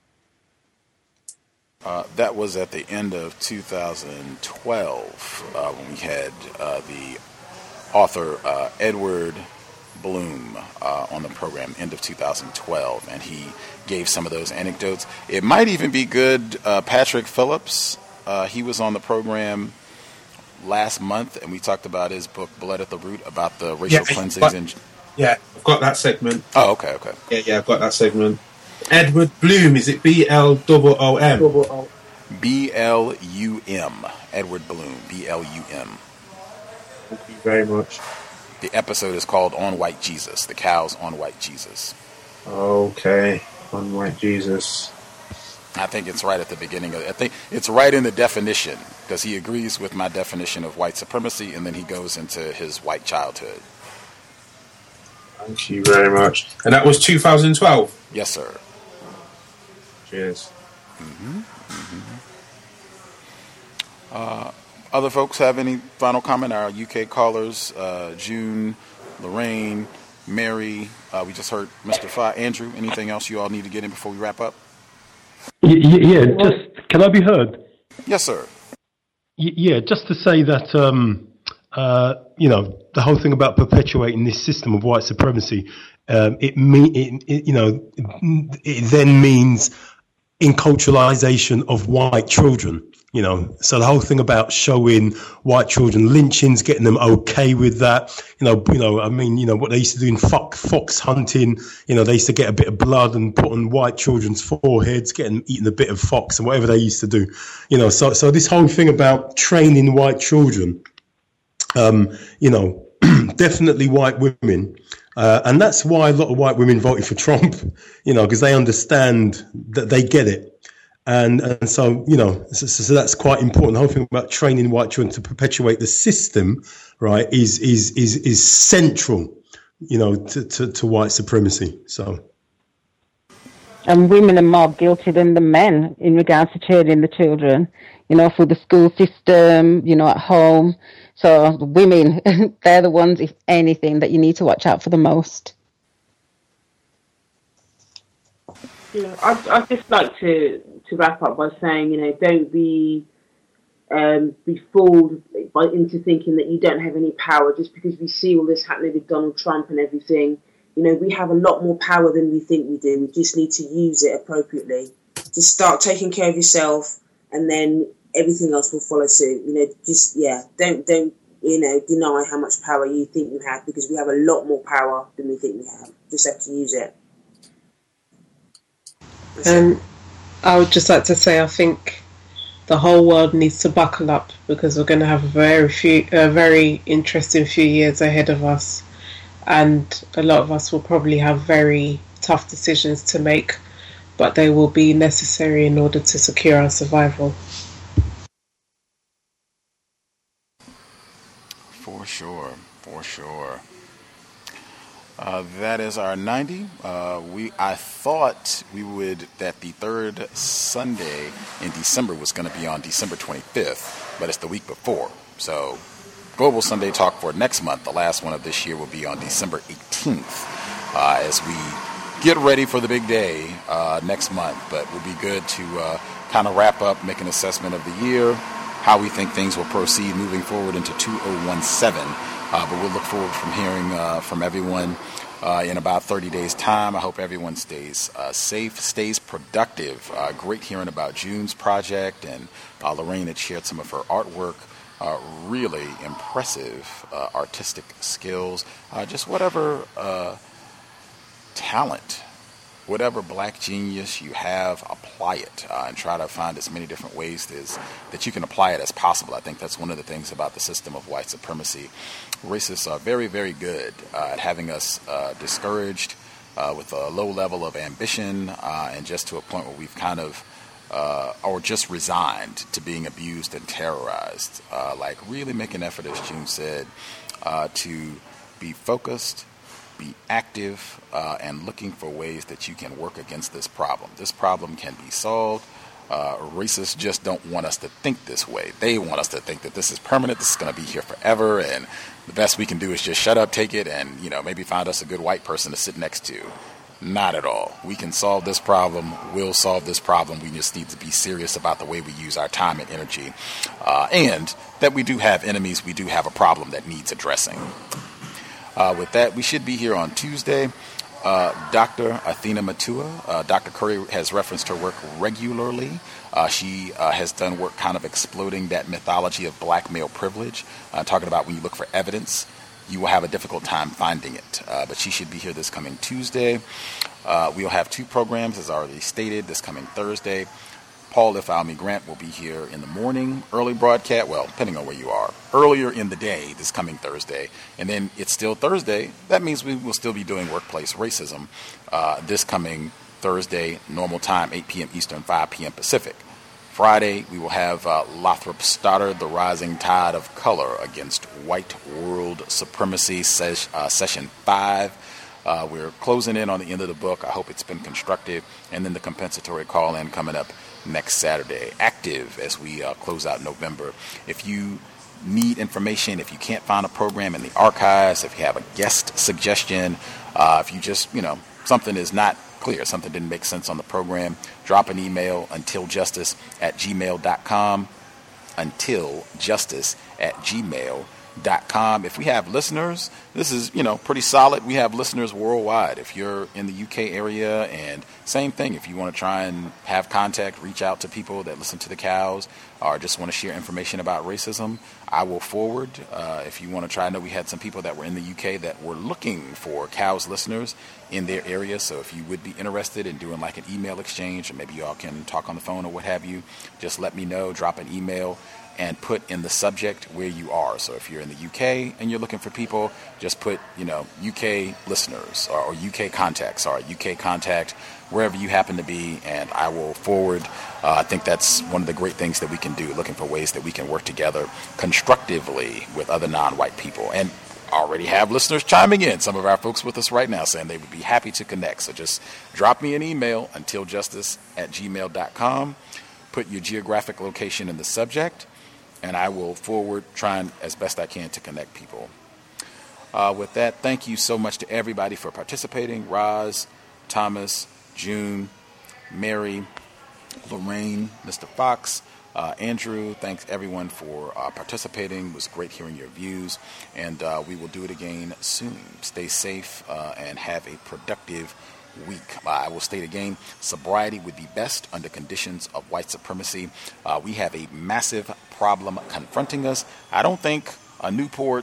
That was at the end of 2012 when we had the author Edward Bloom on the program, end of 2012, and he gave some of those anecdotes. It might even be good. Patrick Phillips, he was on the program last month, and we talked about his book Blood at the Root, about the racial cleansings. I've got that segment. Oh, okay. Yeah, I've got that segment. Edward Bloom, is it BLOOM? BLUM. Edward Bloom, BLUM. Thank you very much. The episode is called On White Jesus, the cows on White Jesus. Okay, on White Jesus. I think it's right at the beginning I think it's right in the definition, because he agrees with my definition of white supremacy, and then he goes into his white childhood. Thank you very much. And that was 2012? Yes, sir. Cheers. Other folks have any final comment? Our UK callers, June, Lorraine, Mary, we just heard Mr. Fa. Andrew, anything else you all need to get in before we wrap up? Yeah, just, can I be heard? Yes, sir. Yeah, just to say that the whole thing about perpetuating this system of white supremacy, it then means enculturalization of white children. So the whole thing about showing white children lynchings, getting them okay with that, what they used to do in fox hunting, they used to get a bit of blood and put on white children's foreheads, get them eating a bit of fox and whatever they used to do, so this whole thing about training white children, definitely white women. And that's why a lot of white women voted for Trump, because they understand that they get it. And so, so that's quite important. The whole thing about training white children to perpetuate the system, right, is central, to white supremacy. So. And women are more guilty than the men in regards to training the children, through the school system, at home. So the women, they're the ones, if anything, that you need to watch out for the most. I'd just like to wrap up by saying, don't be fooled into thinking that you don't have any power just because we see all this happening with Donald Trump and everything. We have a lot more power than we think we do. We just need to use it appropriately. Just start taking care of yourself, and then everything else will follow suit. Don't deny how much power you think you have, because we have a lot more power than we think we have. Just have to use it. I would just like to say, I think the whole world needs to buckle up, because we're going to have a very interesting few years ahead of us, and a lot of us will probably have very tough decisions to make, but they will be necessary in order to secure our survival. For sure. That is our 90. I thought that the third Sunday in December was going to be on December 25th, but it's the week before. So Global Sunday Talk for next month, the last one of this year, will be on December 18th as we get ready for the big day next month. But it will be good to kind of wrap up, make an assessment of the year, how we think things will proceed moving forward into 2017. But we'll look forward from hearing from everyone in about 30 days' time. I hope everyone stays safe, stays productive. Great hearing about June's project, and Lorraine had shared some of her artwork. Really impressive artistic skills. Just whatever talent, whatever black genius you have, apply it and try to find as many different ways that you can apply it as possible. I think that's one of the things about the system of white supremacy. Racists are very, very good at having us discouraged with a low level of ambition and just to a point where we've kind of or just resigned to being abused and terrorized. Like really make an effort, as June said, to be focused, be active, and looking for ways that you can work against this problem. This problem can be solved. Racists just don't want us to think this way. They want us to think that this is permanent, this is going to be here forever, and the best we can do is just shut up, take it, and maybe find us a good white person to sit next to. Not at all. We can solve this problem. We'll solve this problem. We just need to be serious about the way we use our time and energy, and that we do have enemies. We do have a problem that needs addressing. With that, we should be here on Tuesday. Dr. Athena Matua, Dr. Curry has referenced her work regularly. She has done work kind of exploding that mythology of black male privilege, talking about when you look for evidence, you will have a difficult time finding it. But she should be here this coming Tuesday. We'll have two programs, as already stated, this coming Thursday. Paul Ifeanyi Grant will be here in the morning, early broadcast, well, depending on where you are, earlier in the day this coming Thursday. And then it's still Thursday. That means we will still be doing workplace racism this coming Thursday, normal time, 8 p.m. Eastern, 5 p.m. Pacific. Friday, we will have Lothrop Stoddard, The Rising Tide of Color Against White World Supremacy, Session 5. We're closing in on the end of the book. I hope it's been constructive. And then the compensatory call-in coming up next Saturday. Active as we close out November. If you need information, if you can't find a program in the archives, if you have a guest suggestion, if you just, something is not clear, something didn't make sense on the program, drop an email, untiljustice@gmail.com, untiljustice@gmail.com. gmail.com. If we have listeners, this is, pretty solid. We have listeners worldwide. If you're in the UK area, and same thing, if you want to try and have contact, reach out to people that listen to the cows or just want to share information about racism, I will forward. If you want to try, I know we had some people that were in the UK that were looking for cows listeners in their area. So if you would be interested in doing like an email exchange, or maybe y'all can talk on the phone or what have you, just let me know, drop an email and put in the subject where you are. So if you're in the UK and you're looking for people, just put, UK listeners or UK contacts or UK contact, wherever you happen to be, and I will forward. I think that's one of the great things that we can do, looking for ways that we can work together constructively with other non-white people. And already have listeners chiming in, some of our folks with us right now, saying they would be happy to connect. So just drop me an email, untiljustice@gmail.com. Put your geographic location in the subject, and I will forward, trying as best I can to connect people. With that, thank you so much to everybody for participating. Roz, Thomas, June, Mary, Lorraine, Mr. Fox, Andrew, thanks everyone for participating. It was great hearing your views, and we will do it again soon. Stay safe and have a productive week. I will state again, sobriety would be best under conditions of white supremacy. We have a massive problem confronting us. I don't think a Newport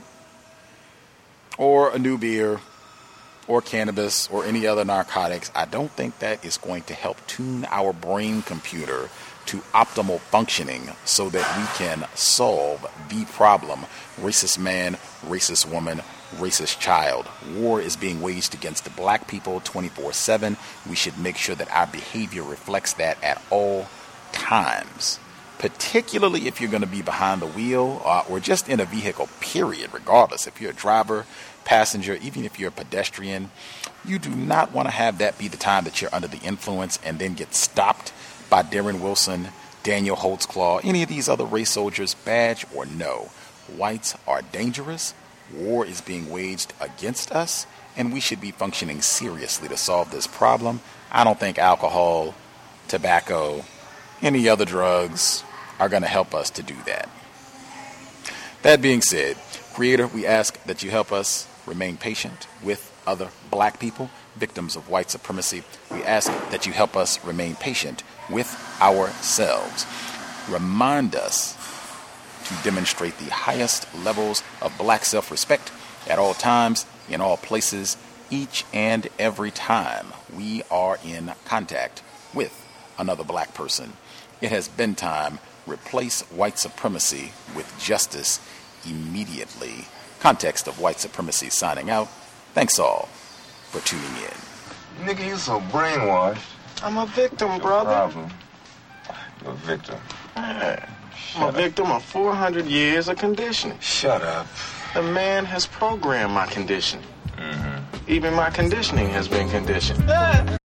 or a new beer or cannabis or any other narcotics, I don't think that is going to help tune our brain computer to optimal functioning so that we can solve the problem. Racist man, racist woman, racist child. War is being waged against the black people 24/7. We should make sure that our behavior reflects that at all times, particularly if you're going to be behind the wheel or just in a vehicle, period, regardless. If you're a driver, passenger, even if you're a pedestrian, you do not want to have that be the time that you're under the influence and then get stopped by Darren Wilson, Daniel Holtzclaw, any of these other race soldiers, badge or no. Whites are dangerous. War is being waged against us, and we should be functioning seriously to solve this problem. I don't think alcohol, tobacco, any other drugs are going to help us to do that. That being said, Creator, we ask that you help us remain patient with other black people, victims of white supremacy. We ask that you help us remain patient with ourselves. Remind us to demonstrate the highest levels of black self-respect at all times, in all places, each and every time we are in contact with another black person. It has been time. Replace white supremacy with justice immediately. Context of White Supremacy signing out. Thanks all for tuning in. Nigga, you so brainwashed. I'm a victim, brother. Problem. You're a victim. I'm a victim of 400 years of conditioning. Shut up. The man has programmed my conditioning. Mm-hmm. Even my conditioning has been conditioned.